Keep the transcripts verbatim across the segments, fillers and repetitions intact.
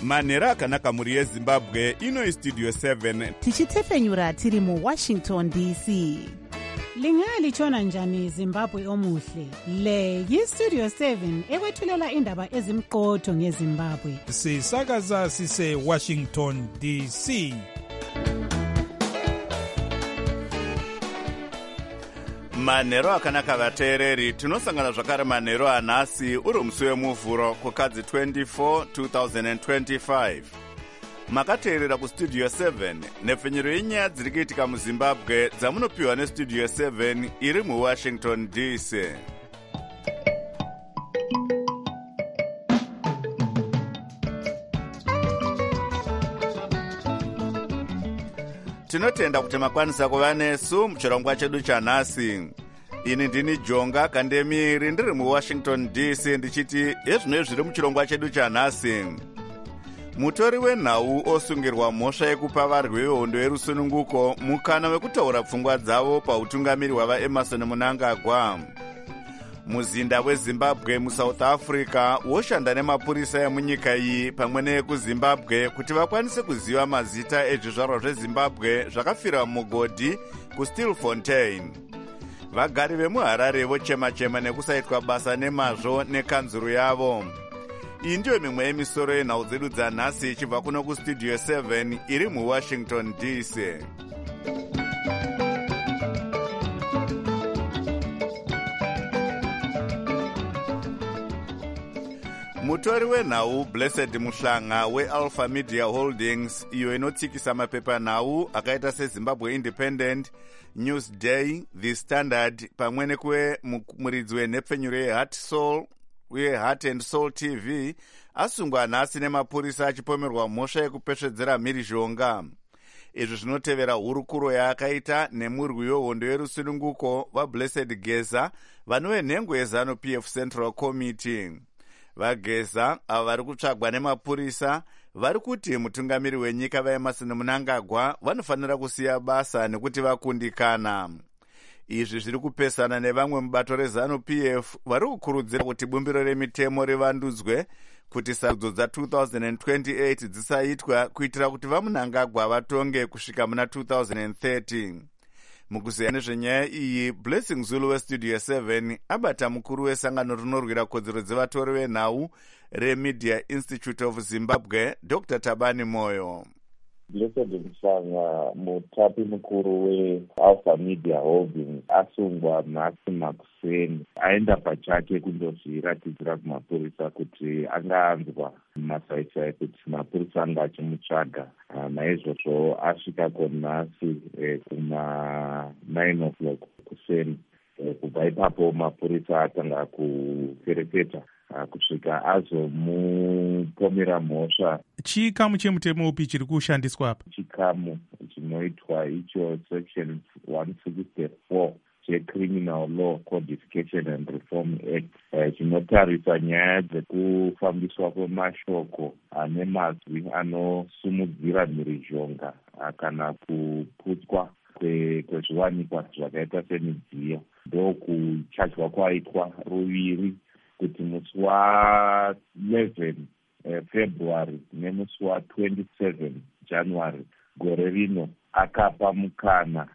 manhero akanaka mhuri yezimbabwe. Ino istudio seven tichitefenyura tiri muwashington D C. Lingalitshona njani Zimbabwe omuhle? Le yistudio seven ekwethulela indaba ezimqotho ngeZimbabwe. Sisakaza sise Washington D C. manhero akanaka vateereri, tinosangana zvakare manhero anhasi uri musi wemuvhuro kukadzi twenty-four two thousand twenty-five. Makateerera kustudio seven nepfenyuro yenyaya dziri kuitika muzimbabwe dzamunopiwa nestudio seven iri muwashington D C. Tinotenda kuti makwanisa kuva nesu muchirongwa chedu chanhasi. Ini ndini Jonga Kandemiri ndiri muwashington D C ndichiti ezvino zviri muchirongwa chedu chanhasi. Mutori wenhau osungirwa mhosva yekupa varwi vehondo yerusununguko mukana wekutaura pfungwa dzavo pautungamiri hwava Emerson Mnangagwa. Muzinda weZimbabwe muSouth Africa woshanda nemapurisa emunyika iyi pamwe nekuZimbabwe kuti vakwanise kuziva mazita ezvizvarwa zveZimbabwe zvakafira mugodhi kuStilfontein. Vagari vemuHarare vochema-chema nekusaitwa basa nemazvo nekanzuru yavo. Iyi ndiyo mimwe yemisoro yenhau dzedu dzanhasi ichibva kuno kustudio seven iri muwashington D C. Mutori wenhau Blessed Muhlanga weAlpha Media Holdings, iyo inotsikisa mapepanhau akaita seZimbabwe Independent, Newsday, The Standard pamwe nekuwe muridzi wenhepfenyuro yeHeart Soul uye Heart and Soul T V, asungwa nhasi nemapurisa achipomerwa mhosva yekupesvedzera mhirizhonga. Izvi zvinotevera hurukuro yaakaita nemurwi wehondo yerusununguko vaBlessed Geza vanove nhengo yeZanu P F Central Committee. VaGeza ava vari kutsvagwa nemapurisa vari kuti mutungamiri wenyika vaEmerson Mnangagwa vanofanira kusiya basa nekuti vakundikana. Izvi zviri kupesana nevamwe mubato reZanu P F vari kukurudzira kuti bumbiro remitemo rivandudzwe kuti sarudzo dza two thousand twenty-eight dzisaitwa kuitira kuti vaMnangagwa vatonge kusvika muna two thousand thirty. Mukuziya nezvenyaya iyi, Blessing Zulu westudio seven abata mukuru wesangano rinorwira kodzero dzevatori venhau reMedia Institute of Zimbabwe, Doctor Tabani Moyo. Blessed Muhlanga, mutapi mukuru weAlpha Media Holdings, asungwa nhasi makuseni. Aenda pachake kundozviratidzira kumapurisa kuti angaanzwa masaisai kuti mapurisa anga achimutsvaga. Naizvozvo asvika konhasi eh, kuma nine o'clock kuseni. Eh, kubva ipapo mapurisa atanga kuferefeta kusvika azomupomera mhosva. Chikamu chemutemo upi chiri kushandiswa apa? Chikamu chinoitwa icho section one sixty-four cheCriminal Law Codification and Reform Act, chinotarisa nyaya dzekufambiswa kwemashoko ane mazwi anosumudzira mhirizhonga kana kuputswa kwezviwanikwa zvakaita semidziyo. Ndokuchatywa kwaitwa ruviri kuti musi wa eleven February nemusi wa twenty-seven January gore rino akapa mukana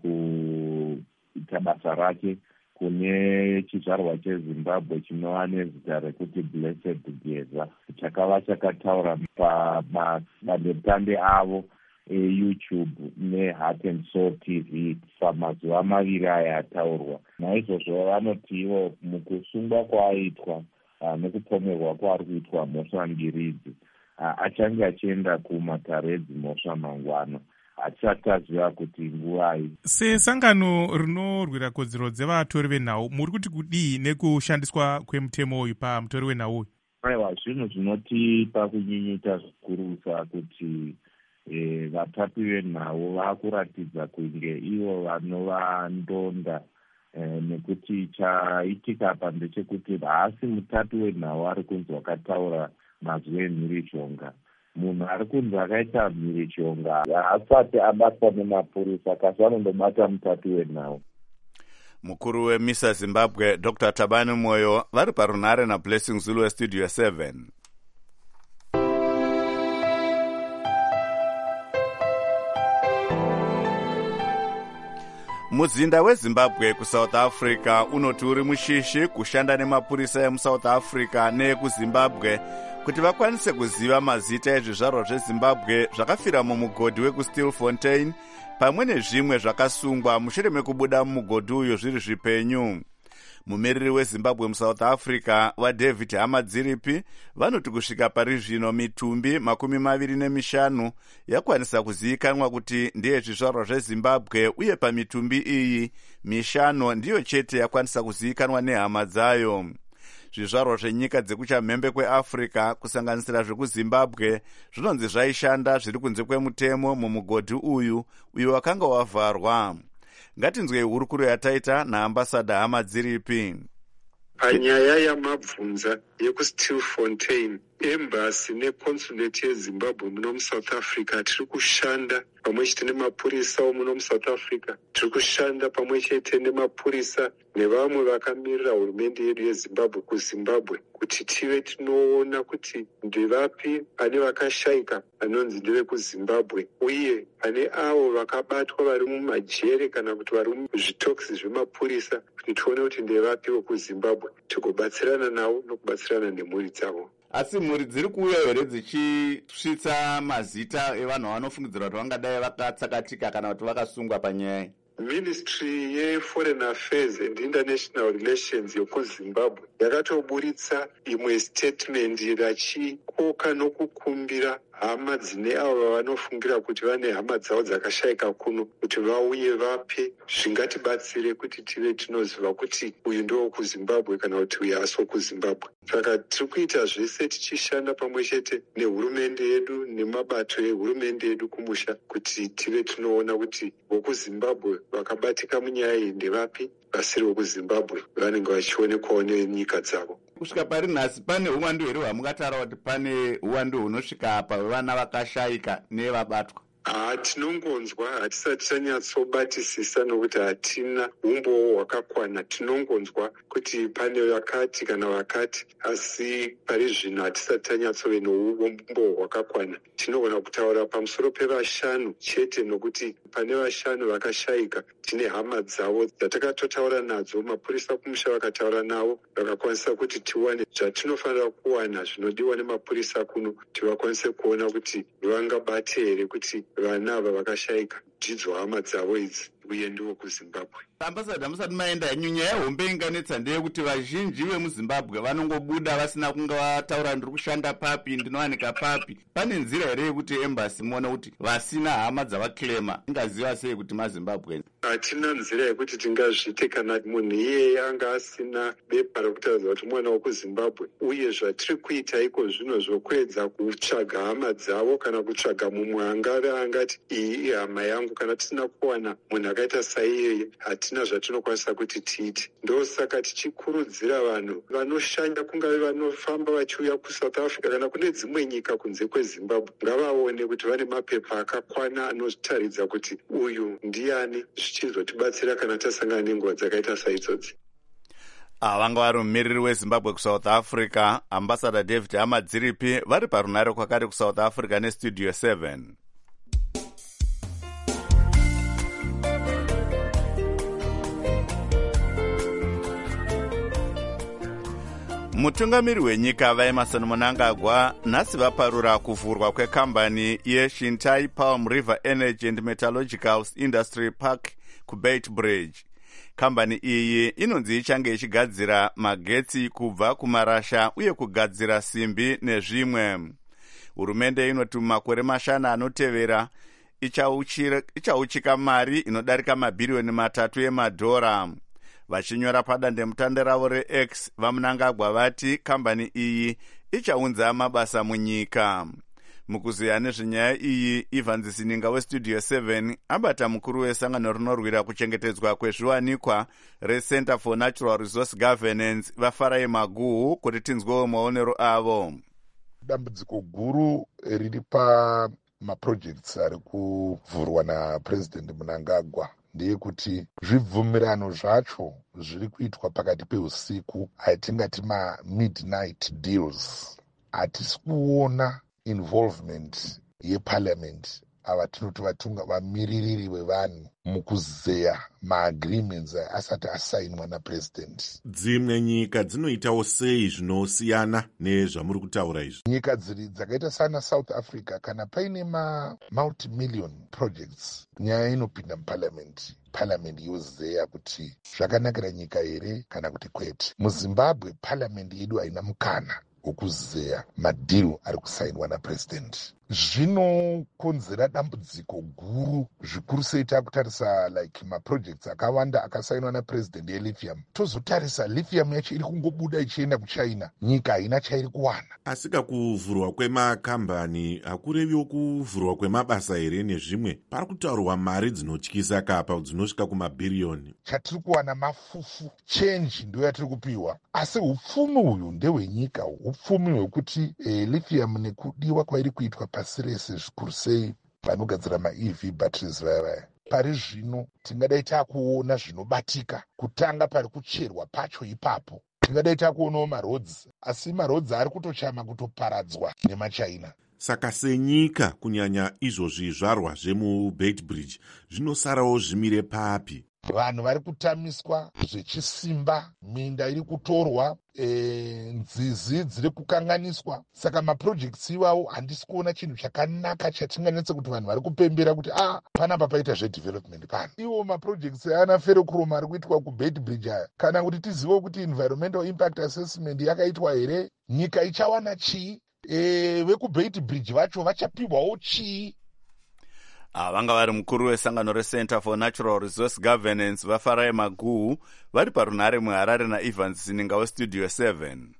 mukuita basa rake kune chizvarwa cheZimbabwe chinova nezita rekuti Blessed Geza, chakava chakataura pamadandemutande avo eYouTube neHeart and Soul T V pamazuva maviri aya ataurwa. Naizvozvo vanoti ivo mukusungwa kwaaitwa nekupomerwa kwaari kuitwa mhosva mbiri idzi, achange achienda kumatare edzimhosva mangwana hatisati taziva kuti nguvai. Sesangano rinorwira kodzero dzevatori venhau, muri kuti kudii nekushandiswa kwemutemo uyu pamutori wenhau uyu? Aiwa, zvinhu zvinotipa kunyinyuta zvikurusa kuti E, vatapi venhau vakuratidza kunge ivo vanova ndonda, e, nekuti chaitika apa ndechekuti haasi mutapi wenhau ari kunzi wakataura mazwi emhirizhonga. Munhu ari kunzi akaita mhirizhonga haasati abatwa nemapurisa, kasi vanondobata mutapi wenhau. Mukuru weMisa Zimbabwe Doctor Tabani Moyo vari parunhare naBlessing Zulu westudio seven. muzinda wezimbabwe kusouth africa unoti uri mushishi kushanda nemapurisa emusouth africa neekuzimbabwe kuti vakwanise kuziva mazita ezvizvarwa zvezimbabwe zvakafira mumugodhi wekustilfontein pamwe nezvimwe zvakasungwa mushure mekubuda mumugodhi uyo zviri zvipenyu. Mumiriri wezimbabwe musouth africa vaDavid Hamadziripi vanoti kusvika pari zvino mitumbi makumi maviri nemishanu yakwanisa kuzivikanwa kuti ndiye zvizvarwa zvezimbabwe, uye pamitumbi iyi mishanu ndiyo chete yakwanisa kuzivikanwa nehama dzayo. Zvizvarwa zvenyika dzekuchamhembe kweafrica kusanganisira zvekuzimbabwe zvinonzi zvaishanda zviri kunze kwemutemo mumugodhi uyu uyo wakanga wavharwa. Ngatinzwei hurukuro yataita naambasada Hamadziripi. Panyaya yamabvunza yekustilfontein, embassy neconsulate yezimbabwe muno muSouth Africa tiri kushanda pamwe chete nemapurisa omuno muSouth Africa, tiri kushanda pamwe chete nemapurisa nevamwe vakamirira hurumende yedu yezimbabwe kuzimbabwe kuti tive tinoona kuti ndevapi pane vakashayika vanonzi ndevekuzimbabwe, uye pane avo vakabatwa vari mumajere kana kuti vari muzvitoksi zvemapurisa kuti tione kuti ndevapi vekuzimbabwe tigobatsirana navo nokubatsirana nemhuri dzavo. Asi mhuri dziri kuuya here dzichisvitsa mazita evanhu vanofungidzirwa kuti vangadai vakatsakatika kana kuti vakasungwa panyaya? Ministry yeForeign Affairs and International Relations yokuzimbabwe yakatoburitsa imwe statement rachikoka nokukumbira hama dzine avo vanofungira kuti vane hama dzavo dzakashayika kuno kuti vauye vape zvingatibatsire kuti tive tinoziva kuti uyu ndewo kuzimbabwe kana kuti uyu asi kuzimbabwe. Saka tiri kuita zvese tichishanda pamwe chete nehurumende yedu nemabato ehurumende yedu kumusha kuti tive tinoona kuti vokuzimbabwe vakabatika munyaya iyi ndevapi, vasiri vokuzimbabwe vanenge vachionekwawo nenyika dzavo. Kusvika pari nhasi pane uwandu here hwamungatara kuti pane uwandu hunosvika apa hwevana vakashayika nevabatwa? Ah, tinongonzwa, hatisati tanyatsobatisisa nokuti hatina umbowo hwakakwana. Tinongonzwa kuti pane vakati kana vakati, asi pari zvino hatisati tanyatsove noumbo hwakakwana. Tinogona kutaura pamusoro pevashanu chete nokuti pane vashanu vakashayika tine hama dzavo dzatakatotaura nadzo, mapurisa kumusha vakataura navo vakakwanisa kuti tiwane zvatinofanira kuwana zvinodiwa nemapurisa kuno kuti vakwanise kuona kuti vangabate here kuti vana ava vakashayika dzidzo hama dzavo idzi uye ndiwo kuzimbabwe. Ambasada, musati maenda henyu, nyaya yehombe inganetsa ndeyekuti vazhinji vemuzimbabwe vanongobuda vasina kunge vataura ndiri kushanda papi, ndinowanika papi. Pane nzira here yekuti embassy muone kuti vasina hama dzavaklema ingaziva sei kuti mazimbabwe? Hatina nzira yekuti tingazvite kana munhu iyeye anga asina bepa rekutaridza kuti mwana wekuzimbabwe, uye zvatiri kuita iko zvino zvokuedza kutsvaga hama dzavo kana kutsvaga mumwe angave angati iyi ihama yangu. Kana tisina kuwana munhu akaita saiyeye hatina zvatinokwanisa kuti tiite. Ndosaka tichikurudzira vanhu vanoshanya kungave vanofamba vachiuya kuSouth Africa kana kune dzimwe nyika kunze kwezimbabwe ngavaone kuti vane mapepa akakwana anotaridza kuti uyu ndiani, zvichizotibatsira kana tasangana nenguva dzakaita saidzodzi. Vanga vari mumiriri wezimbabwe kuSouth Africa, ambasada David Hamadziripi, vari parunare kwakare kuSouth Africa nestudio seven. Mutungamiri wenyika vaEmmerson Mnangagwa nhasi vaparura kuvhurwa kwekambani yeShintai Palm River Energy and Metallurgical Industry Park kuBeitbridge. Kambani iyi inonzi ichange ichigadzira magetsi kubva kumarasha uye kugadzira simbi nezvimwe. Hurumende inoti makore mashana anotevera ichauchika mari inodarika mabhiriyoni matatu emadhora. Vachinyora padandemutande ravo reX, vaMnangagwa vati kambani iyi ichaunza mabasa munyika. Mukuziya nezvenyaya iyi, Ivan Zisininga westudio seven abata mukuru wesangano rinorwira kuchengetedzwa kwezviwanikwa reCenter for Natural Resource Governance vaFarai Maguhu kuti tinzwewo maonero avo. Dambudziko guru riri pamaprojects ari kuvhurwa naPresident Mnangagwa ndeyekuti zvibvumirano zvacho zviri kuitwa pakati peusiku, atingati ma-midnight deals. Hatisi kuona involvement yeparliament, ava tinoti vatunga vamiririri vevanhu mukuzeya maagreements asati asainwa napresident. Dzimwe nyika dzinoitawo sei zvinosiyana nezvamuri kutaura izvi? Nyika dziri dzakaita sana South Africa, kana paine ma-multi-million projects, nyaya inopinda muparliament, parliament yozeya kuti zvakanakira nyika here kana kuti kwete. MuZimbabwe parliament yedu haina mukana wekuzeya madhiri ari kusainwa napresident. Zvinokonzera dambudziko guru, zvikuru sei takutarisa like maprojects akawanda akasainwa napresident elithium. Tozotarisa lithium yacho iri kungobuda ichienda kuchina, nyika haina chairi kuwana. Asika kuvhurwa kwemakambani hakureviwo kuvhurwa kwemabasa here nezvimwe. Pari kutaurwa mari dzinotyisa kapa dzinosvika kumabhiriyoni. Chatiri kuwana mafufu, change ndo yatiri kupiwa, asi upfumi uyu ndehwenyika, upfumi hwekuti eh, lithium nekudiwa kwairi kuitwa pasi rese, zvikuru sei vanogadzira ma-E V batteries vaya vaya. Pari zvino tingadai takuona zvinobatika, kutanga pari kucherwa pacho ipapo. Tingadai takuonawo marodzi, asi marodzi ari kutochama kutoparadzwa nemachina. Saka senyika, kunyanya izvozvi zvizvarwa zvemuBeitbridge, zvinosarawo zvimire papi? Vanhu vari kutamiswa zvechisimba, minda iri kutorwa, e, nzizi dziri kukanganiswa. Saka maprojects iwawo handisi kuona chinhu chakanaka chatinganetse kuti vanhu vari kupembera kuti ah, panapa paita zvedevelopment pano. Iwo maprojects ana ferrochrome ari kuitwa kuBeitbridge aya, kana kuti tizive kuti environmental impact assessment yakaitwa here, nyika ichawana chii? E, vekuBeitbridge vacho vachapihwawo chii? Ah, vanga vari mukuru wesangano reCenter for Natural Resource Governance vaFarai Maguhu vari parunhare muHarare naEvans Sininga weStudio seven.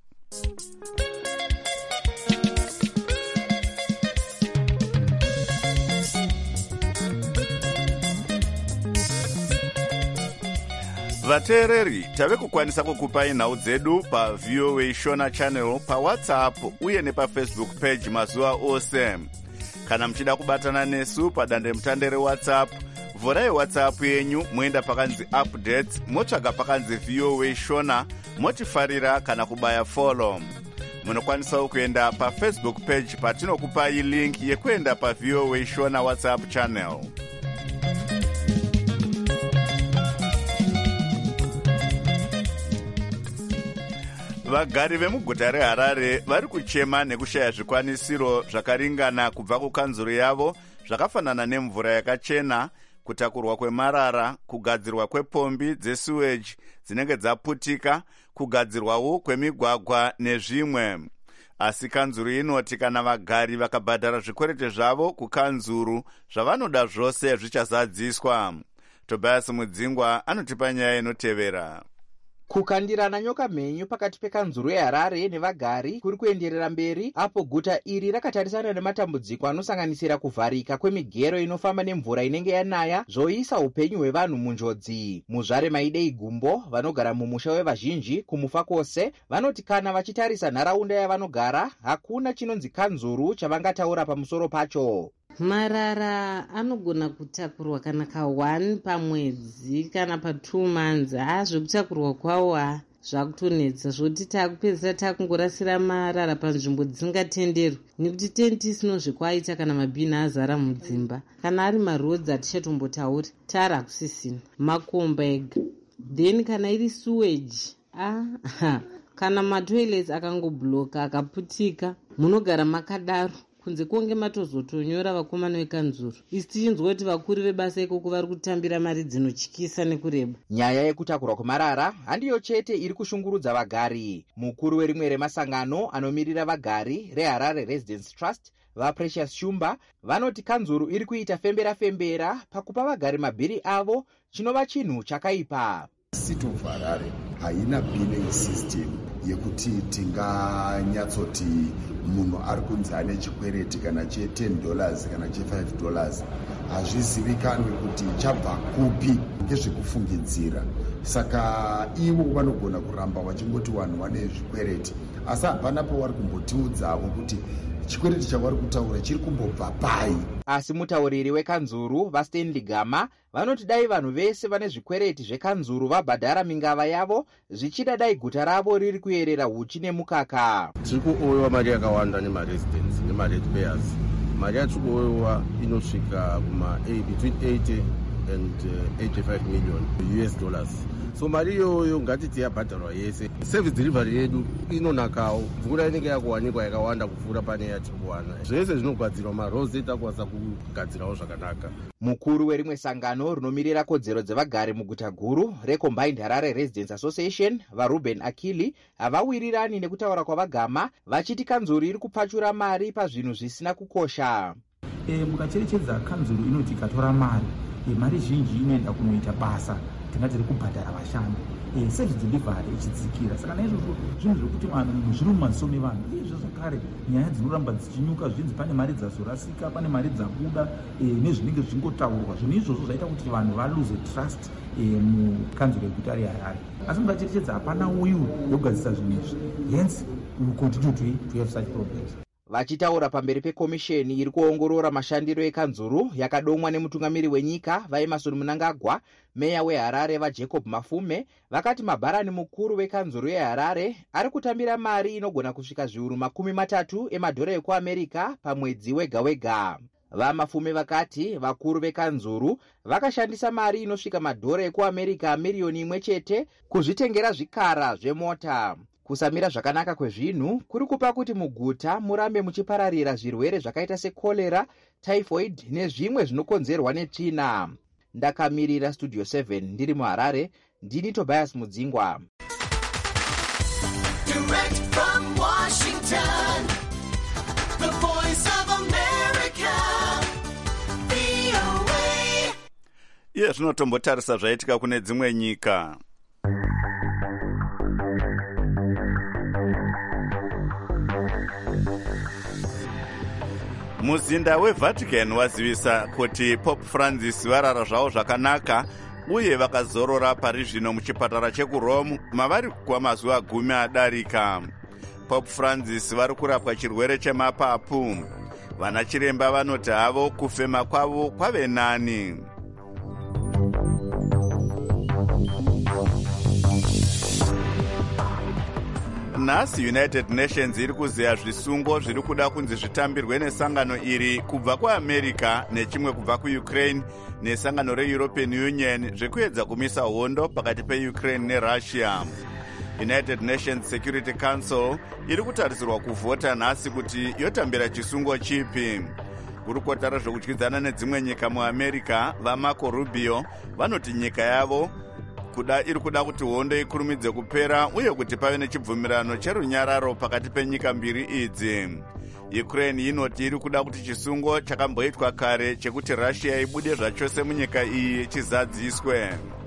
Vateereri, tave kukwanisa kukupai nhau dzedu pa V O A Shona channel, pa WhatsApp uye nepafacebook page mazuva ose. Kana mchida kubatana nesu padande mutande reWhatsApp, vhurai WhatsApp yenyu muenda pakanzi updates, motsvaga pakanzi V O A Shona, motifarira kana kubaya follow. Munokwanisawo kuenda pafacebook page patinokupai link yekuenda pa V O A Shona WhatsApp channel. Vagari vemuguta reHarare vari kuchema nekushaya zvikwanisiro zvakaringana kubva kukanzuru yavo, zvakafanana nemvura yakachena, kutakurwa kwemarara, kugadzirwa kwepombi dzesuweji dzinenge dzaputika, kugadzirwawo kwemigwagwa nezvimwe. Asi kanzuru inoti kana vagari vakabhadhara zvikwerete zvavo kukanzuru, zvavanoda zvose zvichazadziswa. Tobias Mudzingwa anotipa nyaya inotevera. Kukandirana nyoka mhenyu pakati pekanzuru yeHarare nevagari kuri kuenderera mberi, apo guta iri rakatarisana nematambudziko anosanganisira kuvharika kwemigero inofamba nemvura inenge yanaya, zvoisa upenyu hwevanhu munjodzi. Muzvare Maidei Gumbo, vanogara mumusha wevazhinji kumufa kwose, vanoti kana vachitarisa nharaunda yavanogara, hakuna chinonzi kanzuru chavangataura pamusoro pacho. Marara anogona kutakurwa kana ka one pamwedzi kana pa two months. Ha, zvekutakurwa kwawo ha zvakutonetsa, zvoti takupedzisa takungorasira marara panzvimbo dzisingatenderwi, nekuti tenti isino zvekwaita kana mabhini azara mudzimba. Kana ari marodzi hatichatombotauri, tara hakusisina, makomba ega. Then kana iri sewage, ah, kana matoilets akangobloka akaputika, munogara makadaro kunze konge matozotonyora vakomana vekanzuru. Isi tichinzwa kuti vakuru vebasa ikoko vari kutambira mari dzinotyisa nekureba. Nyaya yekutakurwa kwemarara handiyo chete iri kushungurudza vagari. Mukuru werimwe remasangano anomirira vagari reHarare Residence Trust, vaPrecious Shumba, vanoti kanzuru iri kuita fembera fembera pakupa vagari mabhiri avo, chinova chinhu chakaipa. City of Harare haina billing system yekuti tinganyatsoti munhu ari kunzi ane chikwereti kana che ten dollars kana che five dollars. Hazvizivikanwi kuti chabva kupi ngezvekufungidzira. Saka ivo vanogona kuramba vachingoti vanhu vane zvikwereti, asi hapana pavari kumbotiudzawo kuti chikwereti chavari kutaura chiri kumbobva pai. Asi mutauriri wekanzuru vaStanley Gama vanoti dai vanhu vese vane zvikwereti zvekanzuru vabhadhara mingava yavo, zvichida dai guta ravo riri kuyerera huchi nemukaka. Tiri kuowewa mari yakawanda nemaresidents nemaratepayers. Mari yacho kuowewa inosvika kuma between eighty eighty-five million U S dollars. So mari iyoyo ngatiti yabhadharwa yese. Service delivery yedu inonakawo. Mvura inenge yakuwanikwa yakawanda kupfuura pane yatiri kuwana. Zvese zvinogadzirwa maroads etakwanisa kugadzirawo zvakanaka. Mukuru werimwe sangano rinomirira kodzero dzevagari muguta guru reCombined Harare Residents Association, vaRuben Akili, havawirirani nekutaura kwavagama vachiti kanzuru iri kupfachura mari pazvinhu zvisina kukosha. E, mukacherechedza kanzuru inoti ikatora mari, e, mari zhinji inoenda kunoita basa tingati rekubhadhara vashandi. E, service delivery ichidzikira. Saka naizvozvo zvinhu zvokuti vanhu zviri mumaziso mevanhu izvo zvakare nyaya dzinoramba dzichinyuka zvinzi pane mari dzazorasika, pane mari dzabuda, e, nezvinenge zvichingotaurwa. Zvinhu izvozvo zvaita kuti vanhu valose trust e, mukanzuro yeguta reHarare. Asi mukacherechedza hapana uyu yogadzisa zvinhu izvi. Hence we will continue to, to have such problems. Vachitaura pamberi pekomisheni iri kuongorora mashandiro ekanzuru yakadomwa nemutungamiri wenyika vaEmmerson Mnangagwa, meya weHarare vaJacob Mafume vakati mabharani mukuru wekanzuru yeHarare ari kutambira mari inogona kusvika zviuru makumi matatu emadhora ekuAmerika pamwedzi wega wega. VaMafume vakati vakuru vekanzuru vakashandisa mari inosvika madhora ekuAmerika miliyoni imwe chete kuzvitengera zvikara zvemota. Kusamira zvakanaka kwezvinhu kuri kupa kuti muguta murambe muchipararira zvirwere zvakaita sekolera, typhoid nezvimwe zvinokonzerwa netsvina. Ndakamirira Studio seven ndiri muHarare, ndini Tobias Mudzingwa. Direct from Washington, the voice of America, V O A. Iye zvinotombotarisa zvaitika kune dzimwe nyika. Muzinda weVatican wazivisa kuti Pope Francis varara zvavo zvakanaka uye vakazorora pari zvino muchipatara chekuRome mavari kwamazuva gumi adarika. Pope Francis vari kurapwa chirwere chemapapu. Vana chiremba vanoti havo kufema kwavo kwave nani. Nhasi United Nations iri kuzeya zvisungo zviri kuda kunzi zvitambirwe nesangano iri kubva kuAmerica nechimwe kubva kuUkraine nesangano reEuropean Union zvekuedza kumisa hondo pakati peUkraine neRussia. United Nations Security Council iri kutarisirwa kuvhota nhasi kuti yotambira chisungo chipi. Gurukota rezvekudyidzana nedzimwe nyika muAmerica vaMarco Rubio vanoti nyika yavo kuda iri kuda kuti hondo ikurumidze kupera uye kuti pave nechibvumirano cherunyararo pakati penyika mbiri idzi. Ukraine inoti iri kuda kuti chisungo chakamboitwa kare chekuti Russia ibude zvachose munyika iyi chizadziswe.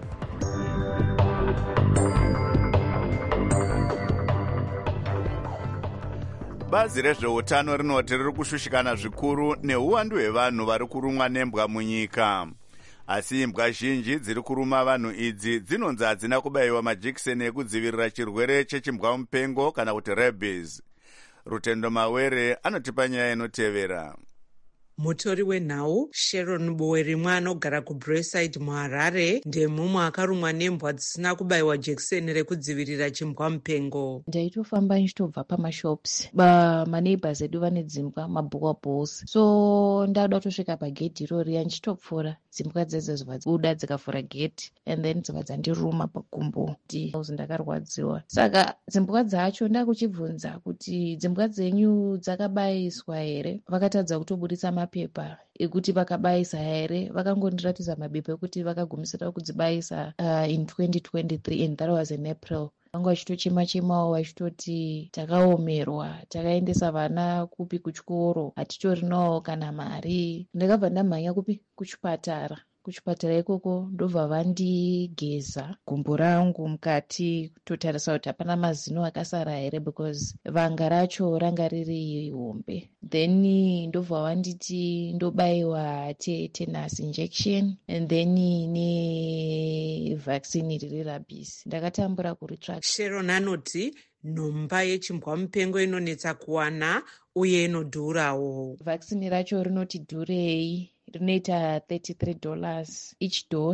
Bazi rezveutano rinoti riri kushushikana zvikuru neuwandu hwevanhu vari kurumwa nembwa munyika. Asi imbwa zhinji dziri kuruma vanhu idzi dzinonzi hadzina kubayiwa majekiseni ekudzivirira chirwere chechimbwa mupengo kana kuti rabies. Rutendo Mawere anotipa nyaya inotevera. Mutori wenhau Sharon Bowerimwe anogara kuBraeside muHarare ndemumwe akarumwa nembwa dzisina kubayiwa jekiseni rekudzivirira chimbwa mupengo. Ndaitofamba ndichitobva pamashops, maneighbors edu vane dzimbwa mabhukwa balls, so ndada kutosvika pagedhi irori ndichitopfuura dzimbwa dzedzo dzikabuda dzikavhura gedhi and then dzibva dzandiruma pagumbo kuti ndakarwadziwa. Saka dzimbwa dzacho ndakuchibvunza kuti dzimbwa dzenyu dzakabayiswa here, vakatadza kutobudisa mapepa ekuti vakabayisa here. Vakangondiratidza mabepa ekuti vakagumisira kudzibayisa uh, in twenty twenty-three and that was in April. Vanga vachitochema chemawo vachitoti takaomerwa, takaendesa vana kupi kuchikoro, hatitorinawo kana mari. Ndakabva ndamhanya kupi kuchipatara. Kuchipatara ikoko ndobva vandigeza gumbo rangu mukati kutotarisa kuti hapana mazino akasara here because vanga racho ranga riri hombe. Then ndobva vanditi ndobayiwa tetanus injection and then ne vaccine riri rabies. Ndakatambura kuritsvaka. Sharon anoti nhomba yechimbwa mupengo inonetsa kuwana uye inodhurawo. Vaccine racho rinoti dhurei, rinoita thirty-three dollars each dose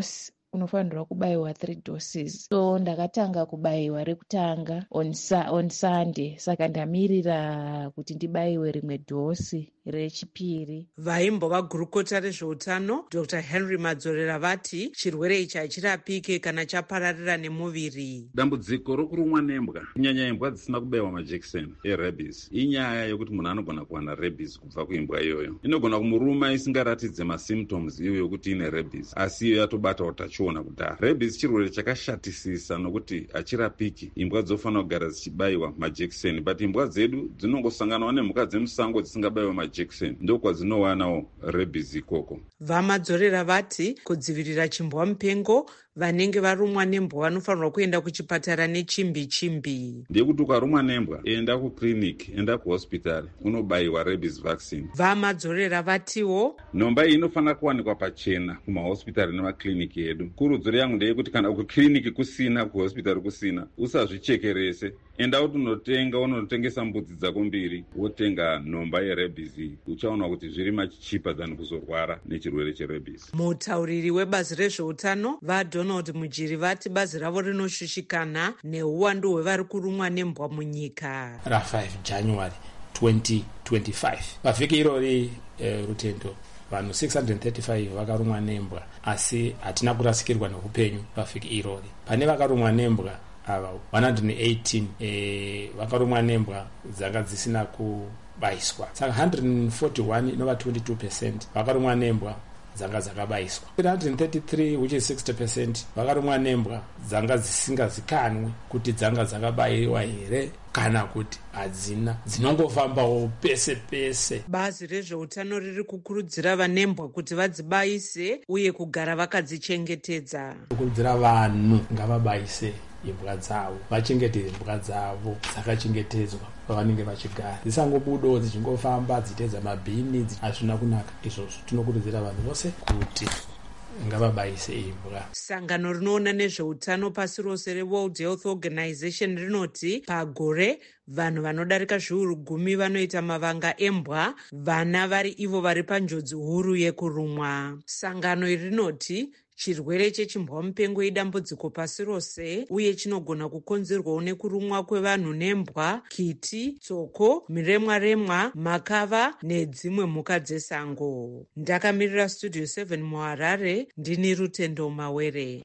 unofanirwa kubayiwa three doses. So ndakatanga kubayiwa rekutanga on, sa- on Sunday, saka ndamirira kuti ndibayiwe rimwe dhosi rechipiri. vaimbova gurukota rezveutano dr henry madzorera vati chirwere ichi hachirapike kana chapararira nemuviri. dambudziko rokurumwa nembwa kunyanya imbwa dzisina kubayiwa majekiseni erebis inyaya yokuti munhu anogona kuwana rebis kubva kuimbwa iyoyo. Inogona kumuruma isingaratidze masymptoms iyo yokuti ine rebis, asi iyo yatobata utachiona kudhara. Rebis chirwere chakashatisisa nokuti hachirapiki. Imbwa dzofanira kugara dzichibayiwa majekiseni, but imbwa dzedu dzinongosanganawo nemhuka dzemusango dzisingabayiwa majekiseni, ndokwadzinowanao rebis ikoko. Vamadzorera vati kudzivirira chimbwa mupengo vanenge varumwa nembwa vanofanirwa kuenda kuchipatara nechimbi chimbi. Ndekuti ukarumwa nembwa enda kuclinic, enda kuhospitari unobayiwa rebis vaccine. Vamadzorera vatiwo nhomba iyi inofanira kuwanikwa pachena kumahospitari nemakliniki edu. Kurudziro yangu ndeyekuti kana kukliniki kusina, kuhospitari kusina, usazvichekerese, enda unotenga unotengesa mbudzi dzako mbiri, wotenga nhomba yerebis, uchaona kuti zviri machichipa than kuzorwara nechirwere cherebis. Mutauriri webazi rezveutano vaDonald Mujiri vati bazi ravo rinoshushikana neuwandu hwevari kurumwa nembwa munyika. ra5 January twenty twenty-five pavhiki irori eh, rutendo vanhu six hundred thirty-five vakarumwa nembwa, asi hatina kurasikirwa neupenyu pavhiki irori. Pane vakarumwa nembwa ava one hundred eighteen eh, vakarumwa nembwa dzanga dzisina kubayiswa, saka one hundred forty-one inova twenty-two percent vakarumwa nembwa dzanga dzakabayiswa. one hundred thirty-three which is sixty percent vakarumwa nembwa dzanga dzisingazikanwi kuti dzanga dzakabayiwa here kana kuti hadzina, dzinongofambawo pese pese. Bazi rezveutano riri kukurudzira vanembwa kuti vadzibayise uye kugara vakadzichengetedza. Kukurudzira vanhu ngavabayise imbwa dzavo, vachengetedze imbwa dzavo dzakachengetedzwa pavanenge vachigara, dzisangobudawo dzichingofamba dzichitedza mabhini, hazvina kunaka. Izvozvo tinokurudzira vanhu vose kuti ngavabayise imbwa. Sangano rinoona nezveutano pasi rose reWorld Health Organization rinoti pagore vanhu vanodarika zviuru gumi vanoita mavanga embwa, vana vari ivo vari panjodzi huru yekurumwa. Sangano iri rinoti chirwere chechimbwa mupengo idambudziko pasi rose uye chinogona kukonzerwawo nekurumwa kwevanhu nembwa, kiti, tsoko, miremwa-remwa, makava nedzimwe mhuka dzesango. Ndakamirira Studio seven muHarare, ndini Rutendo Mawere.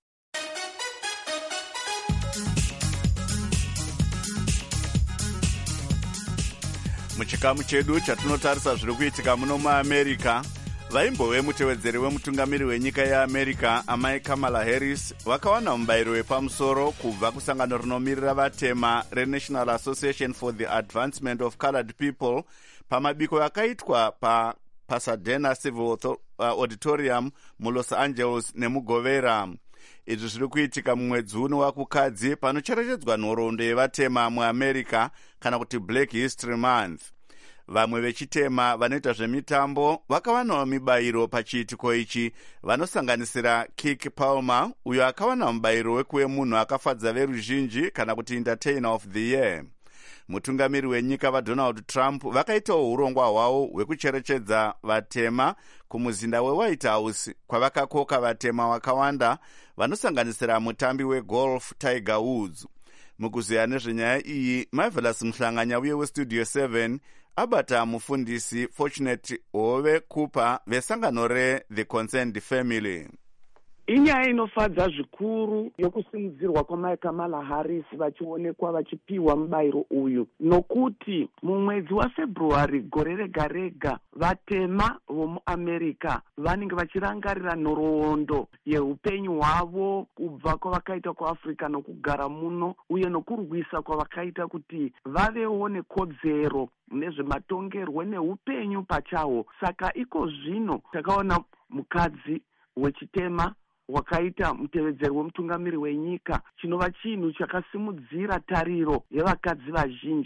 Muchikamu chedu chatinotarisa zviri kuitika muno muAmerica, vaimbove mutevedzeri wemutungamiri wenyika yeAmerica amai Kamala Harris vakawana mubayiro wepamusoro kubva kusangano rinomirira vatema reNational Association for the Advancement of Colored People pamabiko akaitwa paPasadena Civil Auditorium muLos Angeles nemuGovera. Izvi zviri kuitika mumwedzi uno wakukadzi panocherechedzwa nhoroondo yevatema muAmerica kana kuti Black History Month. Vamwe vechitema vanoita zvemitambo vakawanawo mibayiro pachiitiko ichi, vanosanganisira Keke Palmer uyo akawana mubayiro wekuve munhu akafadza veruzhinji kana kuti Entertainer of the Year. Mutungamiri wenyika vaDonald Trump vakaitawo urongwa hwavo hwekucherechedza vatema kumuzinda weWhite House, kwavakakoka vatema vakawanda vanosanganisira mutambi wegolf Tiger Woods. Mukuziya nezvenyaya iyi, Marvelous Mhlanganya uye weStudio seven abata mufundisi Fortunate Hove Cooper vesangano reThe Concerned Family. Inyaya inofadza zvikuru yokusimudzirwa kwamai Kamala Harris vachionekwa vachipiwa mubayiro uyu, nokuti mumwedzi waFebruary gore rega rega vatema vomuAmerica vanenge vachirangarira nhoroondo yeupenyu hwavo kubva kwavakaita kuAfrica nokugara muno uye nokurwisa kwavakaita kuti vavewo nekodzero nezvematongerwo neupenyu pachahwo. Saka iko zvino takaona mukadzi wechitema wakaita mutevedzeri wemutungamiri wenyika, chinova chinhu chakasimudzira tariro yevakadzi vazhinji.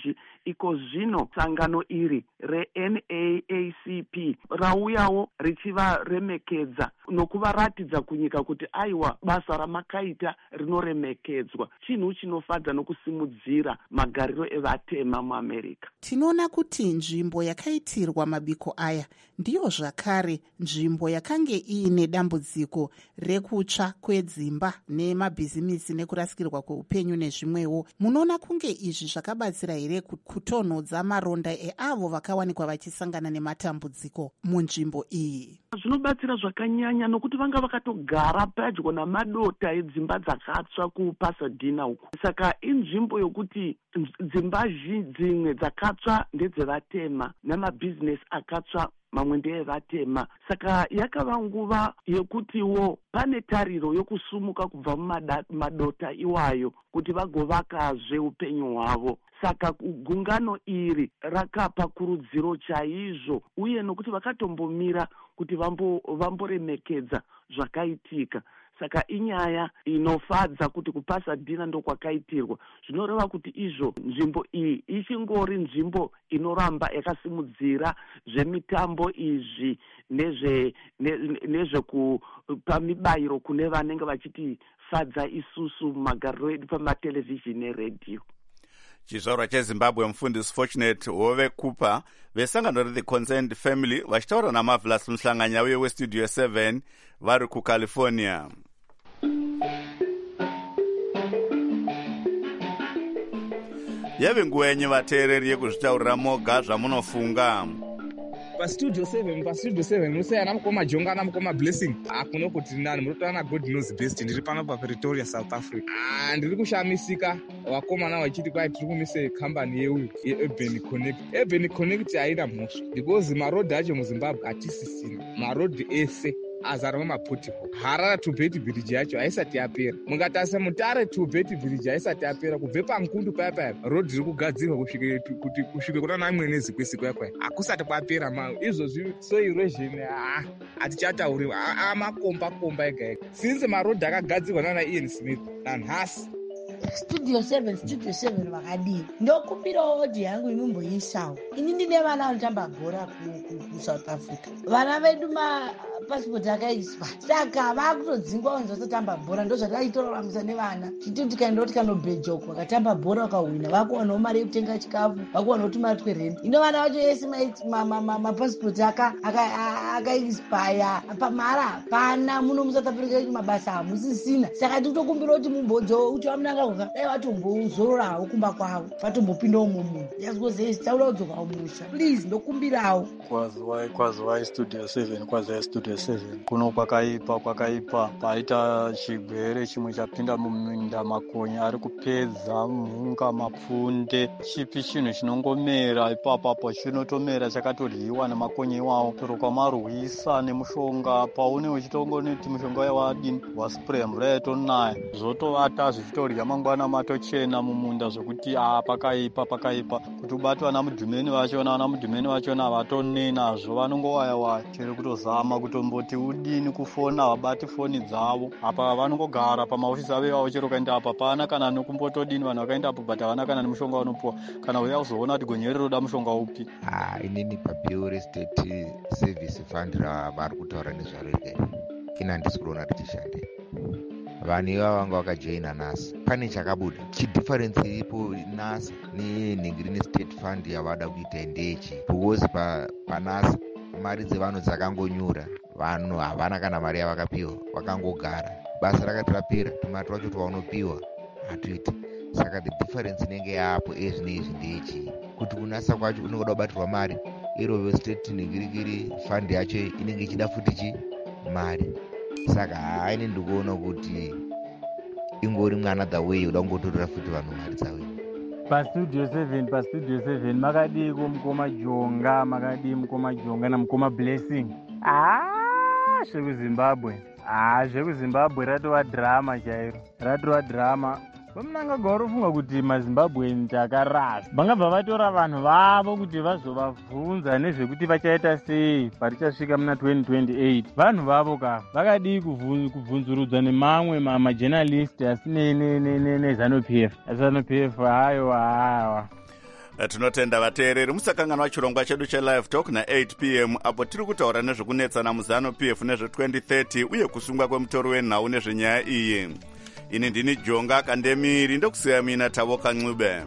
iko zvino sangano iri re-N A A C P rauyawo richivaremekedza nokuvaratidza kunyika kuti aiwa basa ramakaita rinoremekedzwa, chinhu chinofadza nokusimudzira magariro evatema muamerica. Tinoona kuti nzvimbo yakaitirwa mabiko aya ndiyo zvakare nzvimbo yakange iine dambudziko rekutsva kwedzimba nemabhizimisi nekurasikirwa kweupenyu nezvimwewo. Munoona kunge izvi zvakabatsira here kutonhodza maronda eavo vakawanikwa vachisangana nematambudziko munzvimbo iyi? Zvinobatsira zvakanyanya nokuti vanga vakatogara pedyo namadota edzimba dzakatsva kuPasadena uku. Saka inzvimbo yokuti dzimba dzimwe dzakatsva ndedzevatema namabhizinesi akatsva mamwe ndeevatema. Saka yakava nguva yekutiwo pane tariro yokusumuka kubva mumadota iwayo kuti vagovakazve upenyu hwavo. Saka gungano iri rakapa kurudziro chaizvo, uye nokuti vakatombomira kuti vamboremekedza zvakaitika. Saka inyaya inofadza kuti kuPasadena ndokwakaitirwa. Zvinoreva kuti izvo nzvimbo iyi ichingori nzvimbo inoramba yakasimudzira zvemitambo izvi nezve nezvekupa mibayiro kune vanenge vachiti fadza isusu magariro edu pamatelevhizhini neredhiyo. Chizvarwa cheZimbabwe, mufundisi Fortunate Hove Cooper vesangano reThe Concerned Family vachitaura naMarvelous Muhlanganya uye weStudio seven vari kuCalifornia. Yave nguva yenyu vateereri yekuzvitaurira moga zvamunofunga. PaStudio seven PaStudio seven musei ana mukoma Jonga ana mukoma Blessing akuno kuti nani murotora na God knows best. Ndiri pano paPretoria, South Africa. Ah, ndiri kushamisika vakomana vachiti kwai tiri kumise company yeu yeUrban Connect. Urban Connect haina mhosva because marodhi acho muZimbabwe hatisisina. Marodhi ese azara mumapotihole. Harara to Beti Bridge yacho haisati yapera. Mungatase Mutare to Beti Bridge haisati yapera. Kubve paNkundu paya paya rodhi riri kugadzirwa kusvike kuti kusvike kuna namwe nezikwe kwakwa. Hakusati kwapera ma izvozvi soil erosion ah atichatauri amakomba komba ega ega. Since marodhi akagadzirwa nana Ian Smith nanhasi Studio seven Studio seven vakadii ndokumbirawo hodhi yangu inomboisawo. Ini ndine vana vanotamba bhora kuSouth Africa. Vana vedu mapasipoti akaiswa, saka vakutodzingwa vanhu vachitotamba bhora. Ndozvataitoraramiswa nevana chiti tikaenda kuti kanobhejoko vakatamba bhora vakahwina vakuwanawo mari yekutenga chikafu, vakuwanawo tumari twerenti. Ino vana vacho ese mapasipoti akaispaya pamara hapana. Muno muSouth Africa mabasa hamusisina. Saka tikutokumbira kuti mumbodzo kuti vamunanga dai vatombozororawo kumba kwavo vatombopindawo mumunhu yazvozezitaura kudzoka umusha please ndokumbirawo. Kwazwai kwazwai Studio seven kwazwai Studio seven kuno kwakaipa kwakaipa paita chigwere chimwe chapinda muminda makonye ari kupedza mhunga mapfunde chipi chinhu chinongomera ipapapo chinotomera chakatodyiwa nemakonye iwawo toro kwamarwisa nemushonga paune uchitongoneti mushonga wawadini waspray mvura yatonaya zvotovata zvichitorya mangwana matochena mumunda zvokuti ah pakaipa pakaipa kuti ubatwa namudhumeni vachona vana mudhumeni vachona havatonenazvo vanongowaya waya chero kutozama kutomboti udini kufona havabati foni dzavo apa vanongogara pamaofisi avo ivavo chero ukaenda apa pana kana nokumbotodini vanhu vakaenda apo but havana kana nemushonga unopuwa kana uya kuzoona kuti gonyere roda mushonga upi. Ah, inini paPure State Service Fund ravari kutaura nezvaro ika ina handisi kuona richishande. Vanhu ivava vanga vakajoina nhasi. Pane chakabuda chidhiferensi iripo nhasi nenhingiri nestate fund yavada kuita ndechi because panhasi mari dzevanhu dzakangonyura, vanhu havana kana mari yavakapiwa, vakangogara. Basa rakati rapera tumari twacho twaunopiwa hatuiti. Saka the difference inenge yapo ezvinezvi ndechi kuti kunasa kwacho unenge uda kubatirwa mari irove state nhingirikiri fund yacho inenge ichida futi chi mari. Saka haini ndikuona kuti ingori mwana the way uda kungotorera futi vanhu mari dzavo. PaStudio seven PaStudio seven makadii kumukoma Jonga makadii mukoma Jonga namukoma Blessing. Ah, zvekuZimbabwe ah zvekuZimbabwe ratova drama chairo ratova drama. Vamunanga gauro funga kuti maZimbabwe takarasa vangabva vatora vanhu vavo kuti vazovabvunza nezvekuti vachaita sei parichasvika muna twenty twenty-eight. Vanhu vavo ka vakadii kubvunzurudzwa nemamwe majournalist asi neZANU-P F ZANU-P F hayo hawa. tinotenda vateereri musakanganwa chirongwa chedu chelive talk na-eight p m apo tiri kutaura nezvekunetsana muzano p f nezve-twenty thirty uye kusungwa kwemutori wenhau nezvenyaya iyi. Ini ndini Jonga Kandemiri, ndokusiya mina Tabo Kancube.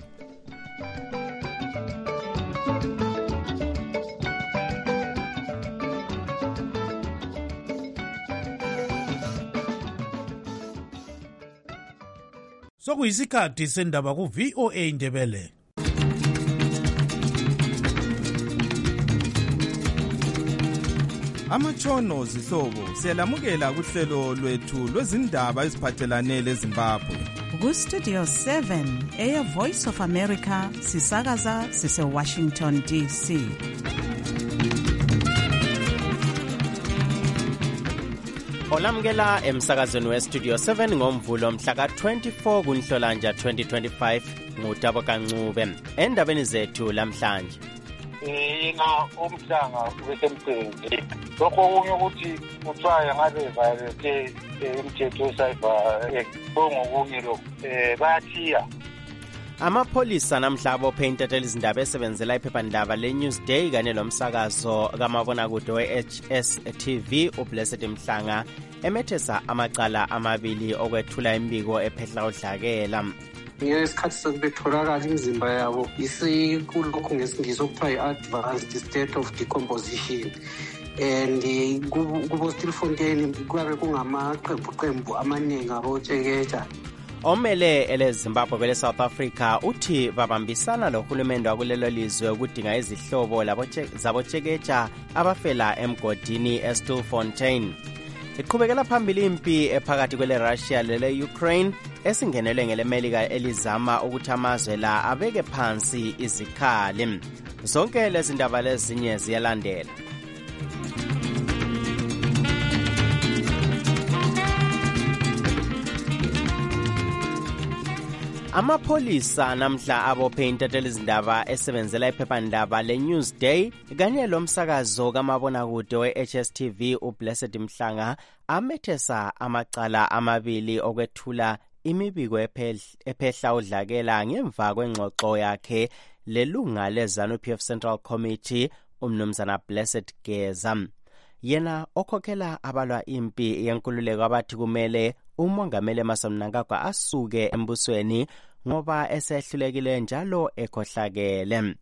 Sokuyisikhathi sendaba ku V O A Ndebele. Amatshono zihlobo siyalamukela kuhlelo lwethu lwezindaba eziphathelane leZimbabwe. Ku Studio seven, Air Voice of America, sisakaza sise Washington D C. Olamukela emsakazweni we Studio seven ngomvulo mhla ka twenty-four kuNhlolanja twenty twenty-five nguTabo Kancube. Endabeni zethu lamhlanje. Yena umhlanga wesemsebenzini lokho okunye ukuthi kuthiwa ngabe violate imithetho cyber bongokunye lokho eh bayathiya. Amapholisa namhla abophe intatheli izindaba esebenzela iphephandaba le-Newsday kanye lomsakazo kamabonakude we-H S T V uBlessed Mhlanga emethesa amacala amabili okwethula imbiko ephehla udlakela. Ngesikhathi sekubetholakala imizimba yabo isikulokhu ngesingisi okuthiwa i-advanced state of decomposition and kubo Stilfontein kuyabe kungamaqembuqembu amaningi abotsheketsha. Omele eleZimbabwe kwele South Africa uthi babambisana lohulumende wakulelo lizwe ukudinga izihlobo zabotsheketsha abafela emgodini eStilfontein. Iqhubekela phambili impi ephakathi kwele Russia lele Ukraine esingenelwe ngelemelika elizama ukuthi amazwe la abeke phansi izikhali. Zonke lezi ndaba lezinye ziyalandela. Amapholisa namhla abophe intatheli izindaba esebenzela iphephandaba le-Newsday kanye lomsakazo kamabonakude we-H S T V uBlessed Mhlanga amethesa amacala amabili okwethula imibiko ephehla udlakela ngemva kwengxoxo yakhe lelunga leZANU P F Central Committee umnumzana Blessed Geza. Yena okhokhela abalwa impi yenkululeko abathi kumele umongameli Emmerson Mnangagwa asuke embusweni ngoba esehlulekile njalo ekhohlakele.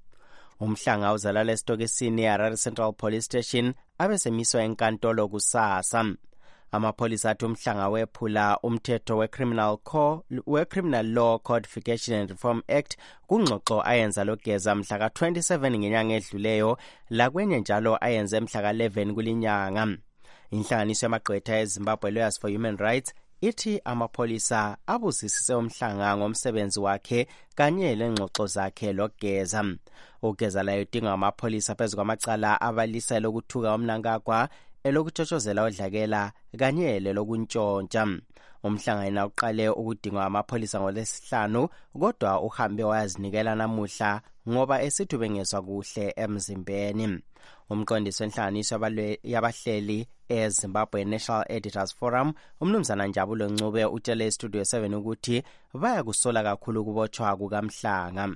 Umhlanga uzalala esitokisini eHarare Central Police Station abesemiswa enkantolo kusasa. Amapholisa athi umhlanga wephula umthetho we-Criminal we-Criminal Law Codification and Reform Act kungxoxo ayenza loGeza mhla ka twenty-seven ngenyanga edluleyo lakwenye njalo ayenze mhla ka eleven kulinyanga. Inhlanganiso yamagqwetha eZimbabwe Lawyers for Human Rights ithi amapholisa abuzisise umhlanga ngomsebenzi wakhe kanye lengxoxo zakhe loGeza. uGeza layo udinga amapholisa phezu kwamacala abalisa lokuthuka uMnangagwa elokutshotshozela udlakela kanye lelokuntshontsha. Umhlanga yena uqale ukudingwa amapholisa ngolesihlanu kodwa uhambe wayazinikela namuhla ngoba esithi bengezwa kuhle emzimbeni. Umqondisi wenhlanganiso yabahleli eZimbabwe National Editors Forum umnumzana Njabulo Ncube utshele iStudio seven ukuthi bayakusola kakhulu ukubotshwa kukaMhlanga.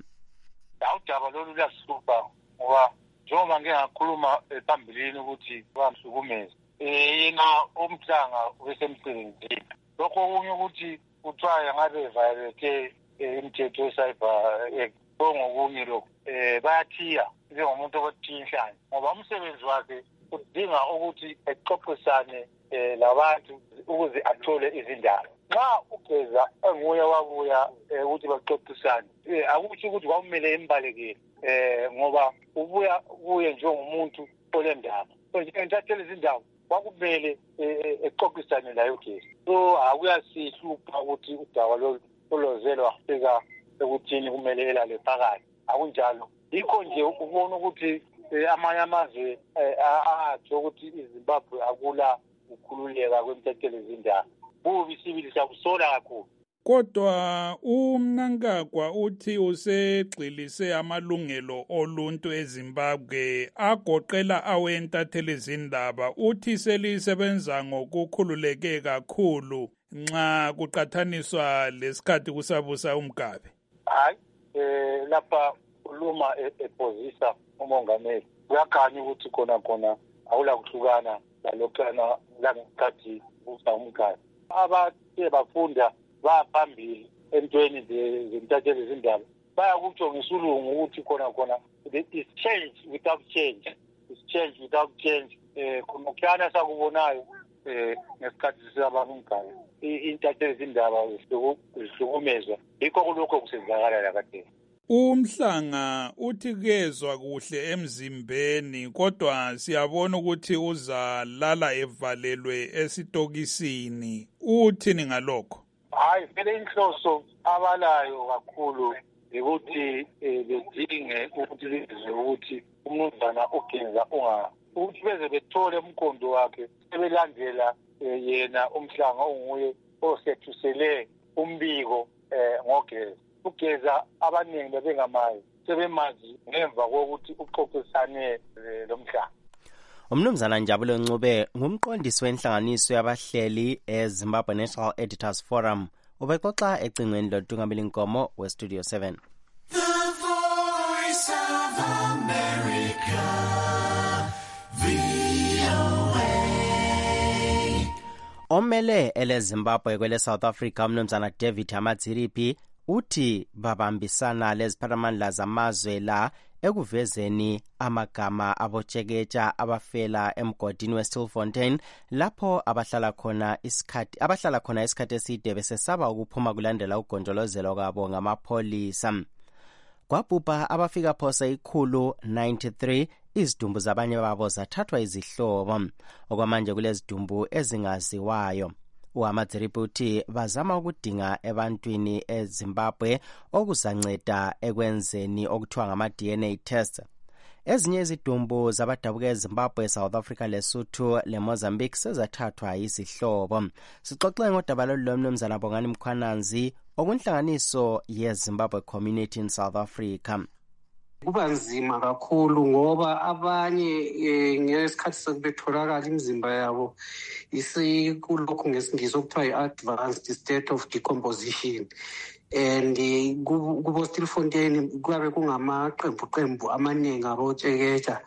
Awudaba lolu luyasipha ngoba njengoba ngingakhuluma phambilini ukuthi bamsukumeza yena umhlanga wesemsebenzini lokho okunye ukuthi kuthiwa ngabe violate imithetho yecyber bongokunye lokho bayathiya njengomuntu okuthiya inhlanya ngoba umsebenzi wakhe udinga ukuthi exoxisane labantu ukuze athole izindaba. Nxa uGeza enguye wabuya ukuthi baxoxisane akuthi ukuthi kwamele embalekele ngoba ubuya kuye njengomuntu olendaba entatshela izindaba kwakumele exoxisane layo uGeza. So akuyasihlupha ukuthi udaba lolozelwa fika ekuthini kumele elale phakathi akunjalo. Yikho nje ubona ukuthi amanye amazwe atsho ukuthi iZimbabwe akula ukukhululeka kwemithethelo izindaba. Bubi sibili sakusola kakhulu. Kodwa uMnangagwa uthi usegxilise amalungelo oluntu eZimbabwe agoqela awentatheli izindaba uthi selisebenza ngokukhululeke kakhulu nxa kuqathaniswa lesikhathi kusabusa uMgabe. Hayi eh lapha uluma ephozisa umongameli uyakhanya ukuthi khona khona awula kuhlukana lalokhana la ngekhathi usamukhathi abathe bafunda baphambili entweni zentatsheli zindaba bayakutsho ngesilungu ukuthi khona khona is change without change is change without change eh khona sakubonayo eh ngesikhathi sisabamukhathi intatsheli zindaba zihlukumezwa yikho kulokho kusenzakala la kade. Umhlanga uthi kezwa kuhle emzimbeni kodwa siyabona ukuthi uzalala evalelwe esitokisini. Uthini ngalokho? Hayi vele inhloso abalayo kakhulu ukuthi bedinge ukuthi bezwe ukuthi umnumzana ugenza unga ukuthi beze bethole umkhondo wakhe sebelandela yena umhlanga onguye osethusele umbiko ngogeza. Ugeza abaningi bebengamazi sebemazi ngemva kokuthi uxoxisane lomhlanga. Umnumzana Njabulo Ncube ngumqondisi wenhlanganiso yabahleli eZimbabwe National Editors Forum ubexoxa ecingweni loDungameli Nkomo weStudio seven. The Voice of America, V O A. Omele ele Zimbabwe kwele South Africa umnumzana David Amadziripi uthi babambisana lezipharamandla zamazwe la ekuvezeni amagama abotsheketsha abafela emgodini weStilfontein lapho abahlala khona isikhathi abahlala khona isikhathi eside besesaba ukuphuma kulandela ugonjolozelo kwabo ngamapholisa. Kwabhubha abafika phosa ikhulu ninety-three izidumbu zabanye babo zathathwa izihlobo okwamanje kulezidumbu ezingaziwayo. uHamadziripi uthi bazama ukudinga ebantwini eZimbabwe okuzanceda ekwenzeni okuthiwa ngama-D N A test. Ezinye izidumbu zabadabuka eZimbabwe, South Africa, Lesotho leMozambique sezathathwa izihlobo. Sixoxe ngodaba lolu lomnumzana Bongani Mkhwananzi okunhlanganiso yeZimbabwe Community in South Africa. Kuba nzima kakhulu ngoba abanye ngesikhathi sekubetholakala imizimba yabo isikulokhu ngesingisi okuthiwa i-advanced state of decomposition and kubo Stilfontein kuyabe kungamaqembu qembu amaningi abotsheketsha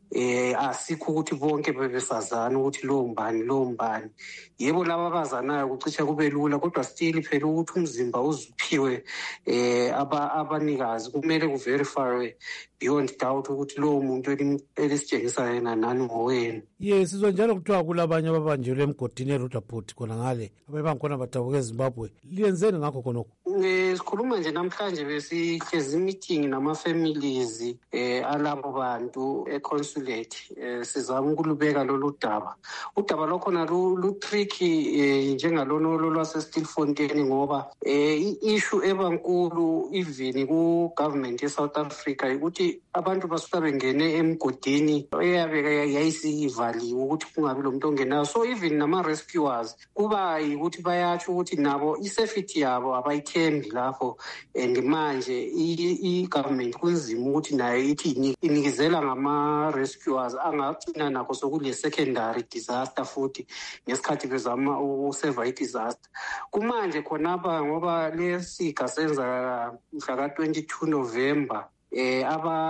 eh asikho ukuthi bonke bebesazana ukuthi lo mbani lo mbani. Yebo laba abazanayo kucishe kube lula kodwa still phela ukuthi umzimba uzuphiwe eh abanikazi kumele ku verify beyond doubt ukuthi lo muntu elisitshengisa yena nani ngowena. Yes, sizwe njalo kuthiwa kulabanye ababanjelwe emgodini eRuderport khona ngale abebangikhona badabuka eZimbabwe. Liyenzeni ngakho khonokho? Eh sikhuluma nje namhlanje besihlezi meeting nama families eh alabo bantu econsulate eh sizama ukulubeka lolu daba. Udaba lokhona lu tricky njengalona lolwase Stilfontein ngoba eh issue ebankulu even ku government eSouth Africa ukuthi abantu basuka bengene emgodini eyabeka yayisivaliwe ukuthi kungabi lo muntu ongenayo. So even nama rescuers kuba ukuthi bayatsho ukuthi nabo isafety yabo abayithembi lapho and manje i-government kunzima ukuthi nayo ithi inikizela ngama rescuers angagcina nakho sokule secondary disaster futhi ngesikhathi bezama ukuseva i-disaster. Kumanje khonapha ngoba lesiga senza mhla ka twenty-two November eh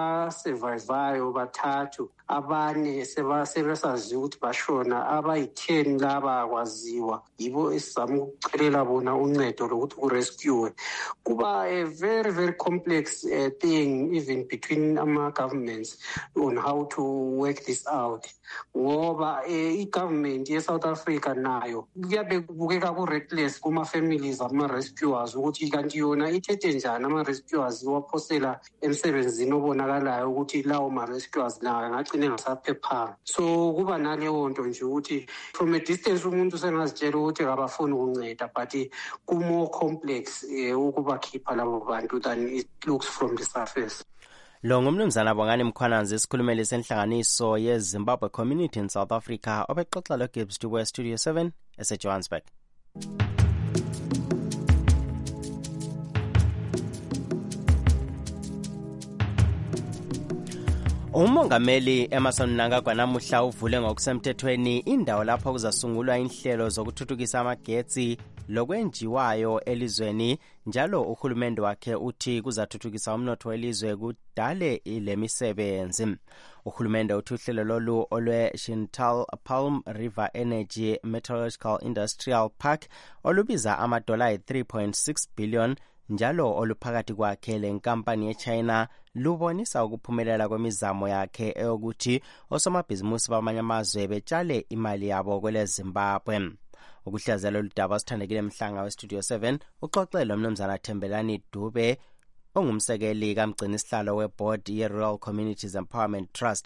abasurvivayo bathathu abane sebasebesazi ukuthi bashona abayi-ten laba kwaziwa yibo esizama ukucelela bona uncedo lokuthi kurescue. Kuba a very very complex uh, thing even between ama governments on how to work this out ngoba eh, i-government ye-South Africa nayo kuyabe kubukeka ku-reckless kuma-families ama-rescuers ukuthi kanti yona ithethe njani ama-rescuers iwaphosela emsebenzini obonakalayo ukuthi lawo ma-rescuers nayo ngagcine ngasaphephanga. So kuba naleyo nto nje ukuthi from a distance umuntu sengazitshela ukuthi akabafuni ukunceda but ku-more complex eh, ukubakhipha labo bantu than it looks from the surface. Lo ngumnumzana Bongani Mkhwananzi isikhulumeli senhlanganiso yeZimbabwe Community in South Africa obexoxa lo Gibbs to Studio seven eseJohannesburg. Umongameli Emmerson Mnangagwa namuhla uvule ngokusemthethweni indawo lapho kuzasungulwa inhlelo zokuthuthukisa amagetsi lokwenjiwayo elizweni, njalo uhulumende wakhe uthi kuzathuthukisa umnotho welizwe kudale ilemisebenzi. Uhulumende uthi uhlelo lolu olwe-Shintal Palm River Energy Meteorological Industrial Park olubiza amadola ayi-three point six billion njalo oluphakathi kwakhe lenkampani yeChina lubonisa ukuphumelela kwemizamo yakhe eyokuthi osomabhizimusi bamanye amazwe betshale imali yabo kwele Zimbabwe. Ukuhlaziya lolu daba sithandekile Mhlanga weStudio seven uxoxele umnumzana Thembelani Dube ongumsekeli kamgcini sihlalo weboard ye-Rural Communities Empowerment Trust.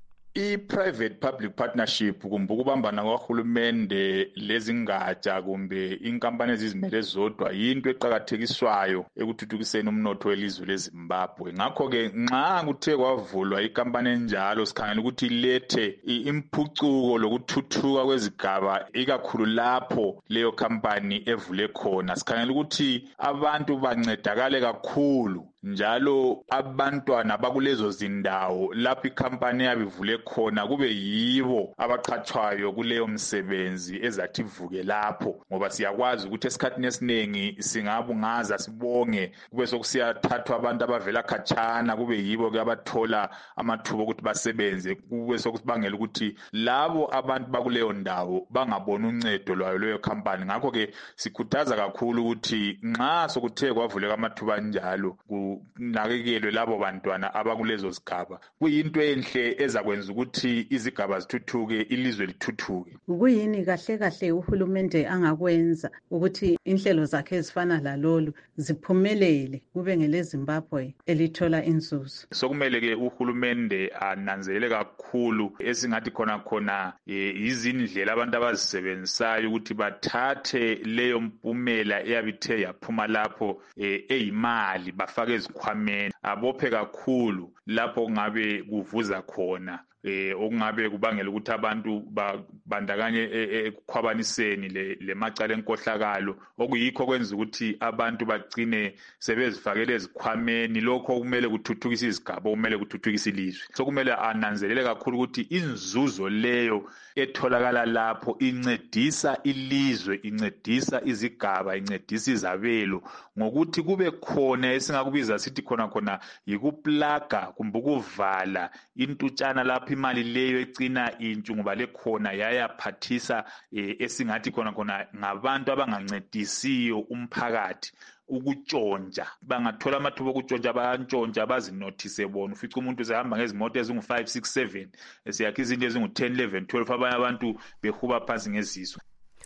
I-private public partnership kumbe ukubambana kwahulumende lezingatsha kumbe inkampani ezizimele zodwa yinto eqakathekiswayo ekuthuthukiseni umnotho welizwe leZimbabwe. Ngakho-ke nxa kuthe kwavulwa ikampani enjalo sikhangela ukuthi ilethe imphucuko lokuthuthuka kwezigaba ikakhulu lapho leyo kampani evule khona. Sikhangela ukuthi abantu bancedakale kakhulu njalo abantwana bakulezo zindawo lapho ikampani yabivule khona kube yibo abaqhatshwayo kuleyo msebenzi ezathi ivuke lapho, ngoba siyakwazi ukuthi esikhathini esiningi singabungaza sibonge kube sokusiyathathwa abantu abavela khatshana kube yibo ke abathola amathuba ukuthi basebenze, kube sokusibangela ukuthi labo abantu bakuleyo ndawo bangabona uncedo lwayo leyo kampani. Ngakho-ke sikhuthaza kakhulu ukuthi nxa sokuthe kwavuleka amathuba njalo kunakekelwe labo bantwana abakulezo zigaba. Kuyinto enhle ezakwenza ukuthi izigaba zithuthuke, ilizwe lithuthuke. Kuyini kahle kahle uhulumende angakwenza ukuthi inhlelo zakhe ezifana lalolu ziphumelele kube ngele Zimbabwe elithola inzuzo? Sokumele ke uhulumende ananzelele kakhulu esingathi khona khona izindlela abantu abazisebenzisayo ukuthi bathathe leyo mpumela eyabithe yaphuma lapho eyimali bafake ezikhwameni, abophe kakhulu lapho ngabe kuvuza khona eh okungabe kubangela ukuthi abantu bandakanye ekukhwabaniseni le lemacala enkohlakalo, okuyikho kwenza ukuthi abantu bagcine sebezifakele ezikhwameni. Lokho kumele kuthuthukise izigaba, kumele kuthuthukise ilizwe. So kumele ananzelele kakhulu ukuthi inzuzo leyo etholakala lapho incedisa ilizwe, incedisa izigaba, incedisa izabelo, ngokuthi kube khona esingakubiza sithi khona khona yikuplaga kumbe ukuvala intutshana lapho imali leyo ecina intshunguba lekhona yayaphathisa esingathi khona khona ngabantu abangancedisiyo umphakathi ukutshontsha. Bangathola amathuba okutshontsha bayantshontsha bazinothise bona, ufica umuntu sehamba ngezimoto ezingu five six seven esiyakha izinto ezingu ten eleven twelve abanye abantu behuba phansi ngezizwe.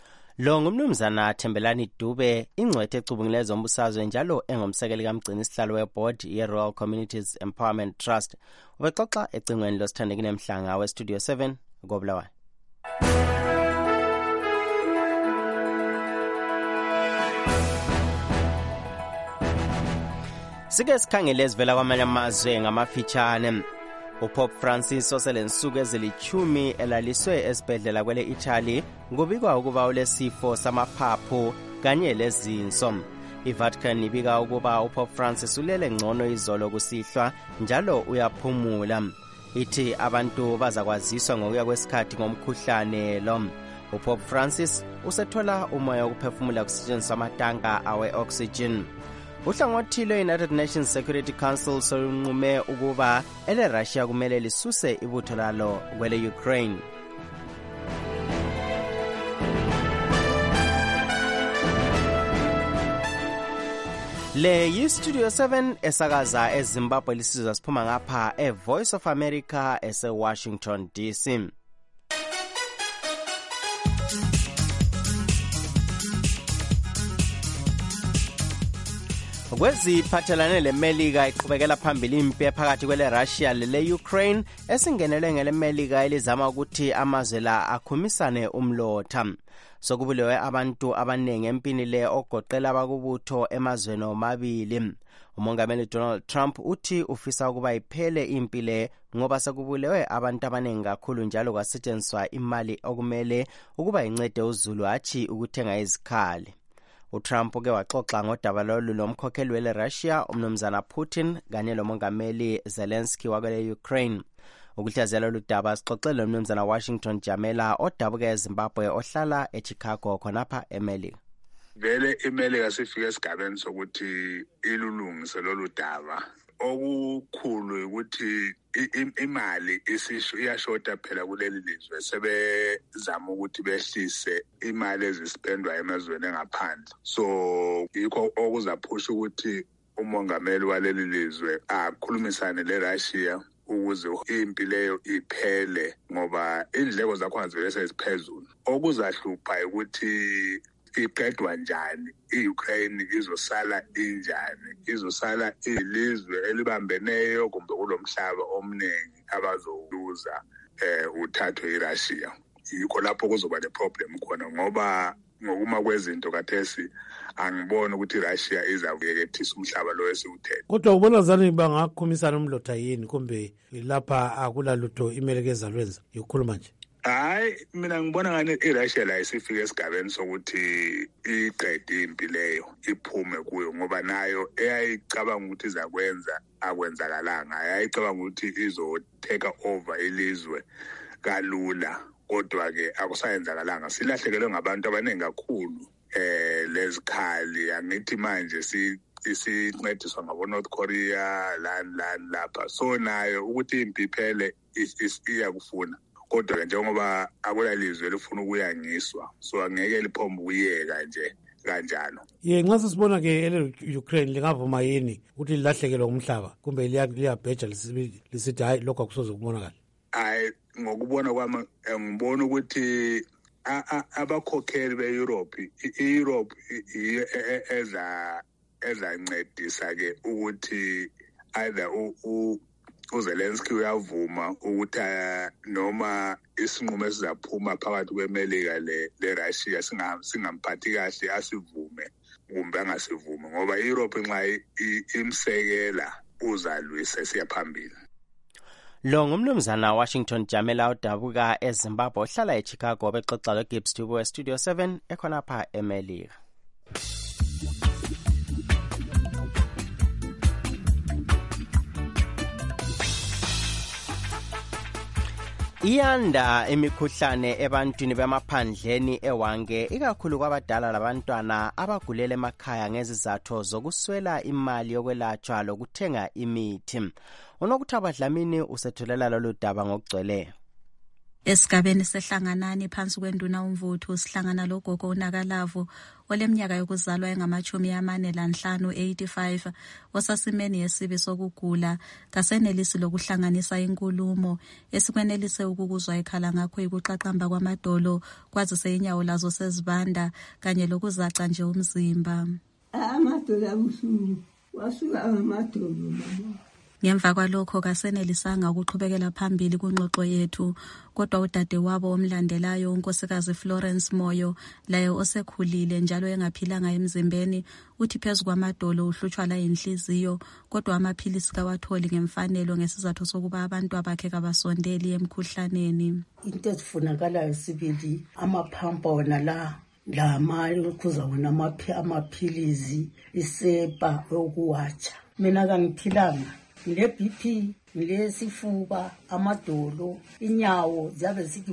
Lo ngumnumzana Thembelani Dube, ingcwethe ecubungile zombusazwe njalo engumsekeli kamgcini sihlalo weboard ye-Rural Communities Empowerment Trust. Ubexoxa ecingweni losithandekile Mhlanga weStudio seven koBulawayo. Sike sikhangele ezivela kwamanye amazwe ngamafitshane. uPope Francis oselensuku ezilichumi elaliswe esibhedlela kwele Italy kubikwa ukuba ulesifo samaphaphu kanye lezinso. iVatican ibika ukuba uPope Francis ulele ngcono izolo kusihlwa njalo uyaphumula. Ithi abantu bazakwaziswa ngokuya kwesikhathi ngomkhuhlane lo. uPope Francis usethola umoya wokuphefumula kusetshenziswa amatanka awe-oxygen. Uhlangothi lwe-United Nations Security Council solunqume ukuba ele Russia kumele lisuse ibutho lalo kwele Ukraine. Le yiStudio seven esakaza eZimbabwe lisizwa siphuma ngapha eVoice of America ese-Washington D C. Kweziphathelane leMelika iqhubekela phambili impi phakathi kwele Russia lele Ukraine esingenelwe ngele Melika elizama ukuthi amazwe la akhumisane umlotha. Sokubulewe abantu abanengi empini le ogoqela abakubutho emazweni omabili. Umongameli Donald Trump uthi ufisa ukuba iphele impi le ngoba sekubulewe abantu abanengi kakhulu njalo kwasetshenziswa imali okumele ukuba incede uZulu hatshi ukuthenga izikhali. uTrump uke waxoxa ngodaba lolu lomkhokheli wele Russia umnumzana Putin kanye lomongameli Zelensky wakwele Ukraine. Ukuhlaziya lolu daba sixoxele umnumzana Washington Jamela odabuka eZimbabwe ohlala eChicago khonapha eMelika. vele imelika sifike esigabeni sokuthi ilulungise lolu daba. Okukhulu ukuthi imali isisho iyashota phela kuleli lizwe, sebezama ukuthi behlise imali ezispendwa emazweni engaphandle. So yikho okuzaphusha ukuthi umongameli waleli lizwe akhulumisane leRussia ukuze impi leyo iphele, ngoba indleko zakhona zivele seziphezulu. Okuzahlupha ukuthi iqedwa njani, iUkraine izosala injani, izosala ilizwe elibambeneyo kumbe kulomhlaba omningi abazoluza eh uthathwe iRussia. Yikho lapho kuzoba le problem khona, ngoba ngokuma kwezinto kathesi angibona ukuthi iRussia izakuyekethisa umhlaba lo esiwuthethe. Kodwa ubona zani bangakhumisana umlotha yini kumbe lapha akula lutho imelekeza lwenza yokukhuluma nje? Hayi, mina ngibona ngani iRussia la isifike esigabeni sokuthi iqede impi leyo iphume kuyo, ngoba nayo eyayicabanga ukuthi izakwenza akwenzakalanga. Ayayicabanga ukuthi izo take over ilizwe kalula, kodwa ke akusayenzakalanga. Silahlekelwe ngabantu abaningi kakhulu. Eh lezikhali angithi manje si isincediswa ngabo North Korea lan lan lapha. So nayo ukuthi impi iphele iyakufuna, kodwa njengoba akulalizwe lifuna ukuyangiswa, so angeke liphombe ukuyeka nje kanjalo. Ye nxa sisibona ke ele Ukraine lingavuma yini ukuthi lilahlekelwe umhlaba kumbe liyabheja lisithi hayi lokho akusoze kubonakala? Hayi, ngokubona kwami ngibona ukuthi abakhokheli be-Europe i-Europe eza ezancedisa ke ukuthi either uZelensky uyavuma ukuthi noma isinqumo esizaphuma phakathi kweMelika leRussia singamphathi kahle asivume kumbe angasivumi, ngoba iEurope nxa imsekela uzalwise siyaphambili. Lo ngumnumzana Washington Jamela udabuka eZimbabwe ohlala eChicago bexoxa loGibbs Tubo eStudio seven ekhonapha eMelika. Iyanda imikhuhlane ebantwini bemaphandleni ewange, ikakhulu kwabadala labantwana abagulela emakhaya ngezizathu zokuswela imali yokwelatshwa lokuthenga imithi. Unokuthaba Dlamini usethulela lolu daba ngokugcweleyo. Esigabeni sehlanganani phansi kwenduna umvuthu sihlangana logogo uNakalavu oleminyaka yokuzalwa engamachumi amane lanhlanu eighty-five, osasimeni yesibi sokugula kasenelisi lokuhlanganisa inkulumo esikwenelise ukukuzwa ekhala ngakho ikuqaqamba kwamadolo kwazise inyawo lazo sezibanda kanye lokuzaca nje umzimba. Amadolo abuhlungu wasuka amadolo mama. Ngemva kwalokho kasenelisanga ukuqhubekela phambili kungxoxo yethu, kodwa udade wabo omlandelayo unkosikazi Florence Moyo laye osekhulile njalo engaphilanga emzimbeni uthi phezu kwamadolo uhlutshwa la inhliziyo, kodwa amaphilisi kawatholi ngemfanelo ngesizathu sokuba abantu abakhe kabasondeli emkhuhlaneni. Into ezifunakalayo sibili amaphampa wona la lama ukuza wona amaphilisi isepa okuwatsha. Mina kangiphilanga ngile B P, ngile sifuba, amadolo, inyawo zabe zithi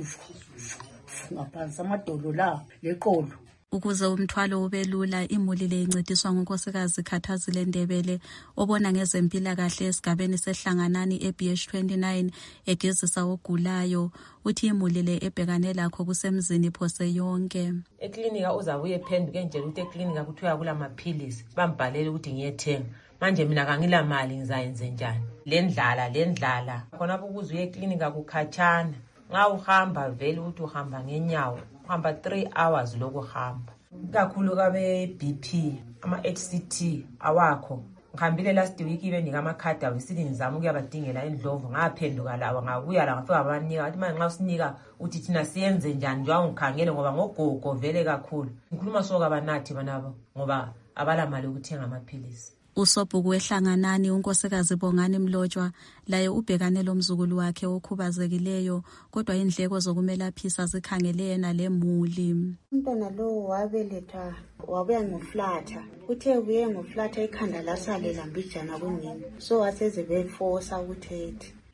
ngaphansi amadolo la leqolo. Ukuze umthwalo ubelula, imuli le incediswa ngunkosikazi Khathazile Ndebele obona ngezempilakahle esigabeni sehlanganani e-B H twenty-nine egezisa ogulayo. Uthi imuli le ebhekane lakho kusemzini phose yonke. Eklinika uzabuye phenduke nje ukuthi eklinika kuthiwa kula maphilisi bambhalele ukuthi ngiyethenga. Manje mina kangila mali ngizayenze njani? Lendlala lendlala khona ukuze uye eklinika kukhatshana. Nga uhamba vele uthi uhamba ngenyawo, uhamba three hours lokuhamba. Kakhulu kabe B P, ama H C T awakho. Ngihambile last week ibe nika amakhadi awesithi ngizama ukuyabadingela endlovu, ngaphenduka lawa ngabuya la ngafika abanika athi manje nxa usinika uthi thina siyenze njani njengoba ngikhangele ngoba ngogogo vele kakhulu. Ngikhuluma soka banathi banabo ngoba abala mali ukuthenga amaphilisi. Usobhuku wehlanganani unkosikazi Bongani Mlotshwa laye ubhekane lomzukulu wakhe okhubazekileyo, kodwa indleko zokumelaphisa zikhangele yena lemuli. Umntwana lo wabelethwa wabuya ngoflatha, uthe kuye ngoflatha ikhanda lasalela mbijana kunini, so waseze beforsa ukuthethe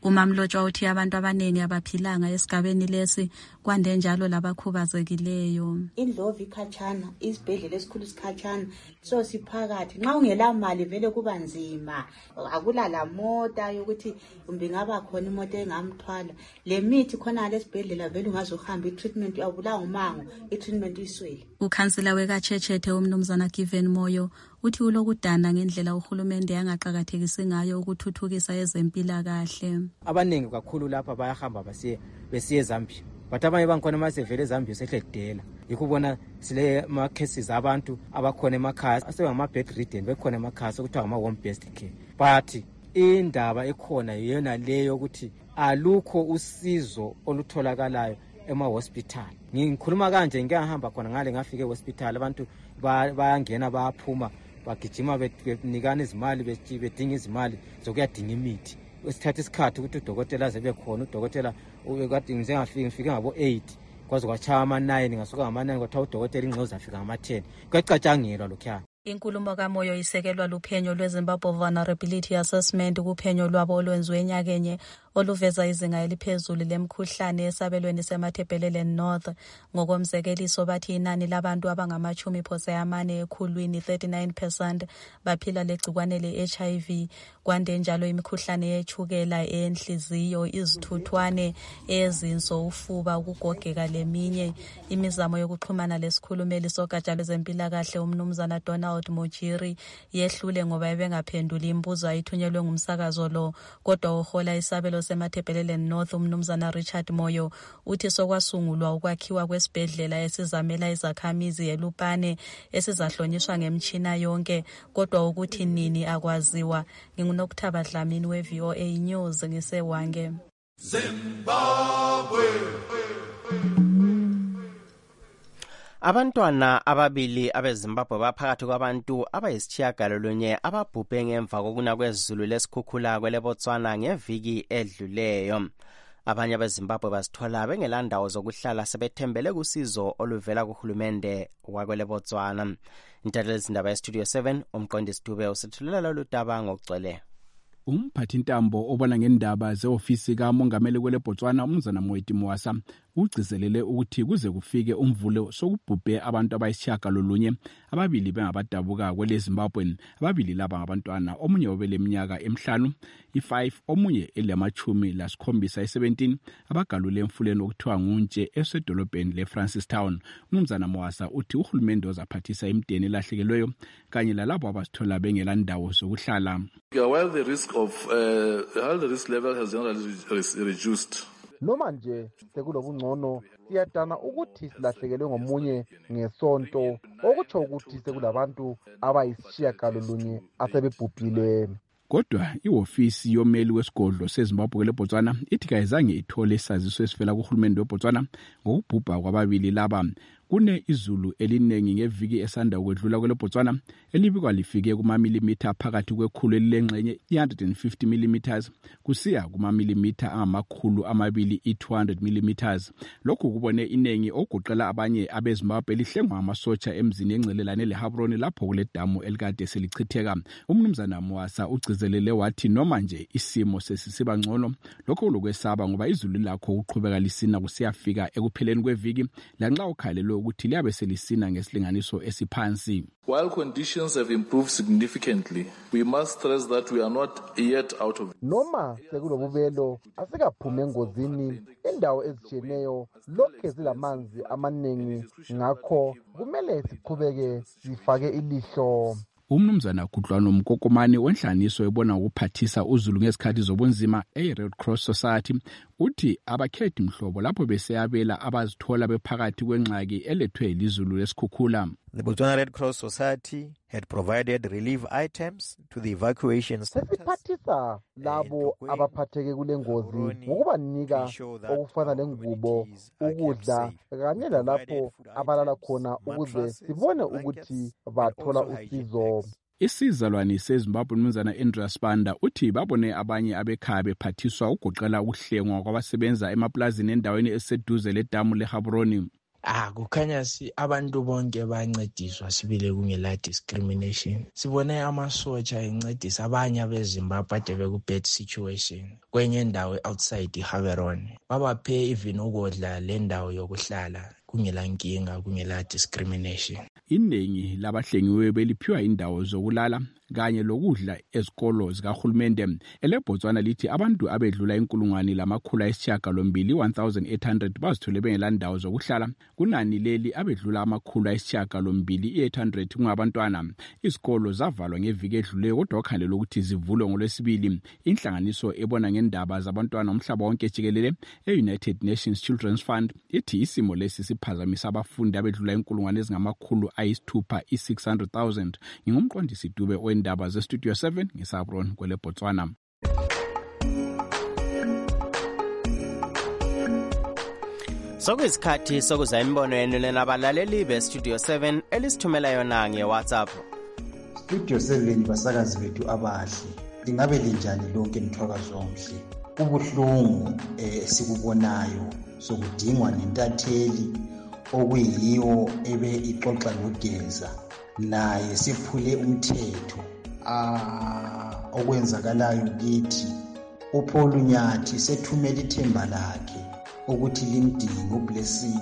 Umamlotshwa uthi abantu abaningi abaphilanga esigabeni lesi kwande njalo labakhubazekileyo. Indlovu ikhatshana, isibhedlela esikhulu sikhatshana, so siphakathi. Nxa ungela mali vele kuba nzima. Akula la mota yokuthi kumbe ngaba khona imoto engamthwala. Le mithi khona lesibhedlela vele ungazohamba i-treatment uyabulawa umango, i-treatment iswele. Ukhansela wekaChechethe umnumzana Given Moyo uthi ulokudana ngendlela uhulumende yangaqakathekisi ngayo ukuthuthukisa ezempilakahle. Abaningi kakhulu lapha bayahamba basiye besiye eZambia. But abanye bangikhona masevele eZambia sehlekudela. Yikubona sile ma cases abantu abakhona emakhaya asebangama bedridden bekhona emakhaya okuthiwa ama home based care. But indaba ekhona yena leyo ukuthi alukho usizo olutholakalayo ema hospital. Ngikhuluma kanje ngiyahamba khona ngale ngafike hospital abantu bayangena bayaphuma bagijima benikana izimali bedinga izimali zokuyadinga imithi. Isikhathi isikhathi ukuthi udokotela aze khona udokotela ubekade ngizengafika ngifike ngabo eight kwaze kwachaya ama nine ngasuka ngama nine kwathiwa udokotela inqoza afika ngama ten kwacatshangelwa lokhya. Inkulumo kaMoyo isekelwa luphenyo lweZimbabwe Vulnerability Assessment kuphenyo lwabo olwenziwe enyakenye oluveza izinga eliphezulu lemkhuhlane esabelweni seMatabeleland North. Ngokomzekeliso bathi inani labantu abangamachumi phose amane ekhulwini thirty-nine percent baphila legcikwane le-H I V. Kwande njalo imikhuhlane yechukela, enhliziyo, izithuthwane, ezinso, ufuba, ukugogeka leminye. Imizamo yokuxhumana lesikhulumeli sogatsha lwezempilakahle umnumzana Donald Mojiri yehlule ngoba ebengaphenduli imibuzo ayithunyelwe ngumsakazo lo, kodwa uhola isabelo seMatabeleland North umnumzana Richard Moyo uthi sokwasungulwa ukwakhiwa kwesibhedlela esizamela izakhamizi eLupane esizahlonyiswa ngemtshina yonke, kodwa ukuthi nini akwaziwa. Ngingunokuthaba Dlamini we-V O A News ngisewange. Zimbabwe. Abantwana ababili abeZimbabwe baphakathi kwabantu abayisitshiyagalolunye ababhubhe ngemva kokuna kwezulu lesikhukhula kweleBotswana ngeviki edluleyo. Abanye abeZimbabwe bazithola bengelandawo zokuhlala sebethembele kusizo oluvela kuhulumende wakweleBotswana. Intatheli zindaba yeStudio seven umqondisi Dube usithulela lolu daba ngokugcwele. Umphathintambo obona ngendaba ze-ofisi kamongameli kweleBotswana umnumzana Moeti Mwasa ugcizelele ukuthi kuze kufike umvulo sokubhubhe abantu abayisitshiyagalolunye, ababili bengabadabuka kweleZimbabwe. Ababili laba ngabantwana, omunye obeleminyaka emihlanu i-five, omunye elamachumi lasikhombisa i-seventeen, abagalule emfuleni okuthiwa nguNtshe esedolobheni leFrancistown. Umnumzana Mwasa uthi uhulumende uzaphathisa imideni elahlekelweyo kanye lalabo abazithola bengelandawo zokuhlala. While the risk of uh, while the risk level has generally reduced, noma nje sekulobungcono siyadana ukuthi silahlekelwe ngomunye ngesonto, okutsho ukuthi sekulabantu abayisitshiyagalolunye asebebhubhile. Kodwa iofisi yomeli wesigodlo seZimbabwe kweleBotswana ithi kayizange ithole isaziso esivela kuhulumende weBotswana ngokubhubha kwababili laba. Kune izulu elinengi ngeviki esanda ukwedlula kweleBotswana elibikwa lifike kumamilimitha phakathi kwekhulu elilengxenye one hundred fifty millimeters kusiya kumamilimitha angamakhulu amabili i-two hundred millimeters. Lokhu kubone inengi okugoqela abanye abeZimbabwe lihlengwa amasotsha emzini engcelelane leHabroni lapho kule damu elikade selichitheka. Umnumzana Mwasa ugcizelele wathi noma nje isimo sesisiba ngcono, lokho lokwesaba ngoba izulu lakho uqhubeka lisina kusiyafika ekupheleni kweviki lanxa ukhalelo ukuthi liyabe selisina ngesilinganiso esiphansi. While conditions have improved significantly, we must stress that we are not yet out of it. Noma sekulobubelo asikaphume engozini, indawo ezitshiyeneyo lokhe zilamanzi amaningi, ngakho kumele siqhubeke sifake ilihlo. Umnumzana Kudlwano Mkokomane wenhlaniso ebona ukuphathisa uzulu ngesikhathi zobunzima e-Red Cross Society uthi abakhethi mhlobo lapho beseyabela abazithola bephakathi kwengxaki elethwe ilizulu lesikhukhula. The Botswana Red Cross Society had provided relief items to the evacuation centers. Sesiphathisa labo abaphatheke kule ngozi ngokubanika okufana lengubo, ukudla kanye lalapho abalala khona ukuze sibone ukuthi bathola usizo. Isizalwane seZimbabwe umnumzana Andrew Spanda uthi babone abanye abekhaya bephathiswa ugoqela ukuhlengwa kwabasebenza emaplazini endaweni eseduze ledamu leHabroni. ah kukhanya si abantu bonke bayancediswa sibile kungela discrimination. Sibone amasotsha encedisa abanye abeZimbabwe ade beku-bad situation kwenye indawo outside iHaveron. Babaphe even ukudla le ndawo yokuhlala kungela nkinga kungela discrimination. Iningi labahlengiwe beliphiwa indawo zokulala kanye lokudla ezikolo zikahulumende. EleBotswana lithi abantu abedlula inkulungwane lamakhulu ayisishiyagalombili one thousand eight hundred bazithole bengela ndawo zokuhlala. Kunani leli abedlula amakhulu ayisishiyagalombili eight hundred kungabantwana. Izikolo zavalwa ngeviki edluleyo kodwa okhandlela ukuthi zivulwe ngoLwesibili. Inhlanganiso ebona ngendaba zabantwana umhlaba wonke jikelele e-United Nations Children's Fund ithi isimo lesi siphazamisa abafundi abedlula inkulungwane ezingamakhulu ayisithupha i-six hundred thousand. Ngingumqondisi Dube wendaba ze-Studio seven ngeSabron kweleBotswana. Sokuyisikhathi sokuza imibono yenu lenabalaleli be-Studio seven elisithumela yona nge-WhatsApp. Studio seven basakazi bethu abahle, lingabe linjani lonke mthwakazi omhle. Kubuhlungu esikubonayo sokudingwa nentatheli okuyiyo ebe ixoxa logeza naye siphule umthetho. Ah okwenzakalayo kithi uPaul Nyathi sethumela ithemba lakhe ukuthi limdinga uBlessing.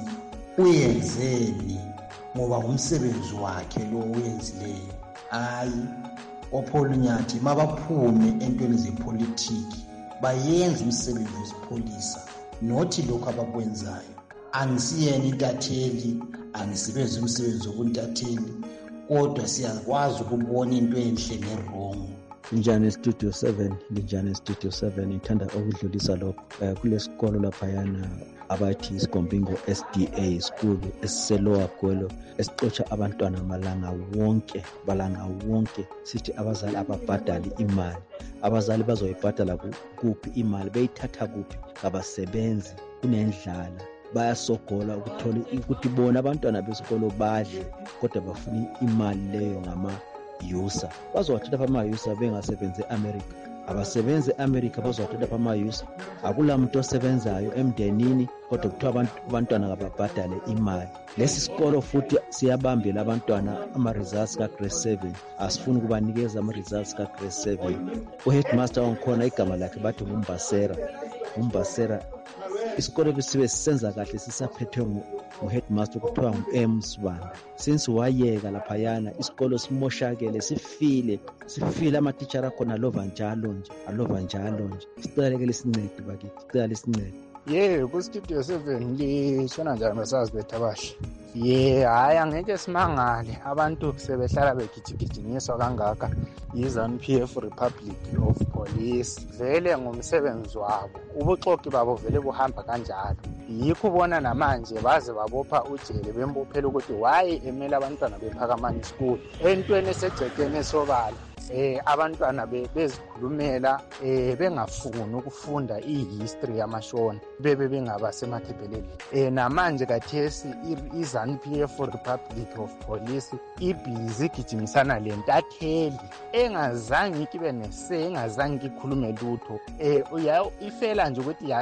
Uyenzeni ngoba umsebenzi wakhe lo uyenzileyo. Hayi uPaul Nyathi mabaphume entweni zepolitiki bayenze umsebenzi wesipholisa nothi lokho abakwenzayo. Angisiyeni intatheli, angisibenzi umsebenzi wokuntatheli, kodwa siyakwazi ukubona into enhle nerong. Njani Studio seven, njani Studio seven ithanda ukudlulisa lokho uh, kulesikolo laphayana abathi isigombingo S D A school esiselowa Gwelo esixotsha abantwana malanga wonke balanga wonke. Sithi abazali ababhadali imali, abazali bazoyibhadala kuphi imali, beyithatha kuphi? Abasebenzi, kunendlala, bayasogola ukuthola ukuthi bona abantwana besikolo badle kodwa bafuna imali leyo ngama yusa. Bazowathatha phama yusa bengasebenzi eAmerica, abasebenzi eAmerica bazowathatha phama yusa. Akula muntu osebenzayo emndenini kodwa kuthiwa abantwana ababhadale imali. Lesi sikolo futhi siyabambela abantwana ama results ka grade seven, asifuni kubanikeza ama results ka grade seven. Uheadmaster wangikhona igama lakhe bathi nguMbasera. uMbasera isikolo besibe sisenza kahle sisaphethwe nguheadmaster kuthiwa ngu-M Sibanda. Since wayeka laphayana isikolo simoshakele, sifile sifile amatitsha akhona alova njalo nje alova njalo nje. Sicela ke lesincede bakithi, sicela lesincede. Ye ku-Studio seven lishona njani basazi bethu abahle? Ye hayi angeke simangale abantu sebehlala begijigijinyiswa kangaka yi-ZANU P F Republic of Police. Vele ngumsebenzi wabo, ubuxoki babo vele buhamba kanjalo. Yikho ubona namanje baze babopha ujele bembophela ukuthi waye emela abantwana bePhakamani School entweni esegcekeni esobala. Eh abantwana bezikhulumela eh bengafuni ukufunda ihistory yamashona bebe bengaba semathebheleni. Eh namanje kathesi iZANU P F Republic of Police ibhizi gijimisana lentatheli engazange kibe nese engazange ikhulume lutho. Eh ifela nje ukuthi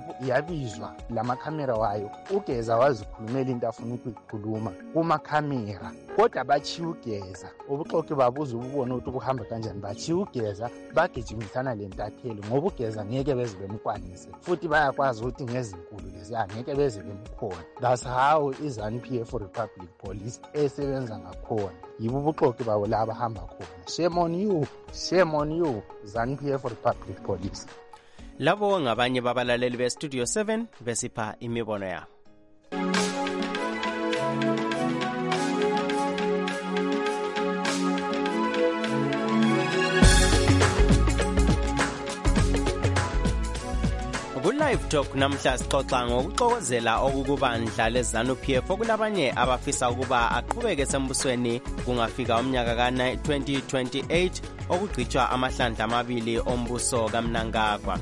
yabizwa lama camera wayo ugeza wazikhulumela into afuna ukuyikhuluma kuma camera kodwa bachi ugeza ubuxoki babuza ububona ukuthi kuhamba kanjani. Bachi ugeza bagijimisana lentatheli ngoba ugeza ngeke beze bemkwanise futhi bayakwazi ukuthi ngezinkulu lezi angeke beze bemkhona. That's how iZANU P F Republic Police esebenza ngakhona. Yibo ubuxoki bawo la bahamba khona. Shame on you, shame on you ZANU P F Republic Police. Labo ngabanye babalaleli be-Studio seven besipha imibono yabo. Ku-Live Talk namhla sixoxa ngokuxokozela okukubandla leZANU P F okulabanye abafisa ukuba aqhubeke sembusweni kungafika umnyaka ka twenty twenty-eight okugcitshwa amahlandla amabili ombuso kaMnangagwa.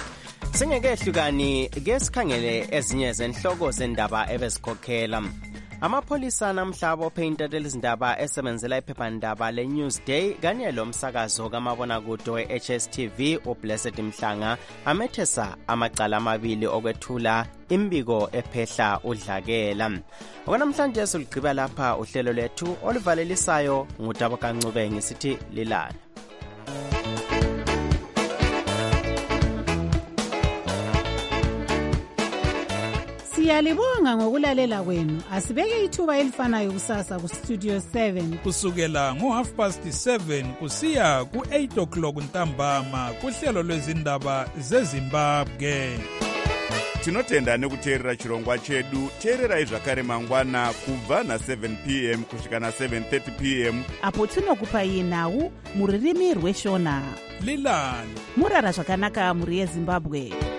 Singeke hlukani ke sikhangele ezinye zenhloko zendaba ebezikhokhela. Amapholisa namhla abophe intatheli izindaba esebenzela iphephandaba le-Newsday kanye lomsakazo kamabonakude we-H S T V uBlessed Mhlanga amethesa amacala amabili okwethula imbiko ephehla udlakela. Okwanamhlanje siligqiba lapha uhlelo lwethu oluvalelisayo ngudaba kancube ngisithi lilala. Siyalibonga ngokulalela kwenu. Asibeke ithuba elifanayo kusasa ku Studio seven kusukela ngo half past seven kusiya ku eight o'clock ntambama kuhlelo lwezindaba zeZimbabwe. Tinotenda nekuteerera chirongwa chedu. Teererai zvakare mangwana kubva na seven p m kusvika na seven thirty p m apo tinokupai nhau muririmi rweshona. Lilani murara zvakanaka muri yeZimbabwe.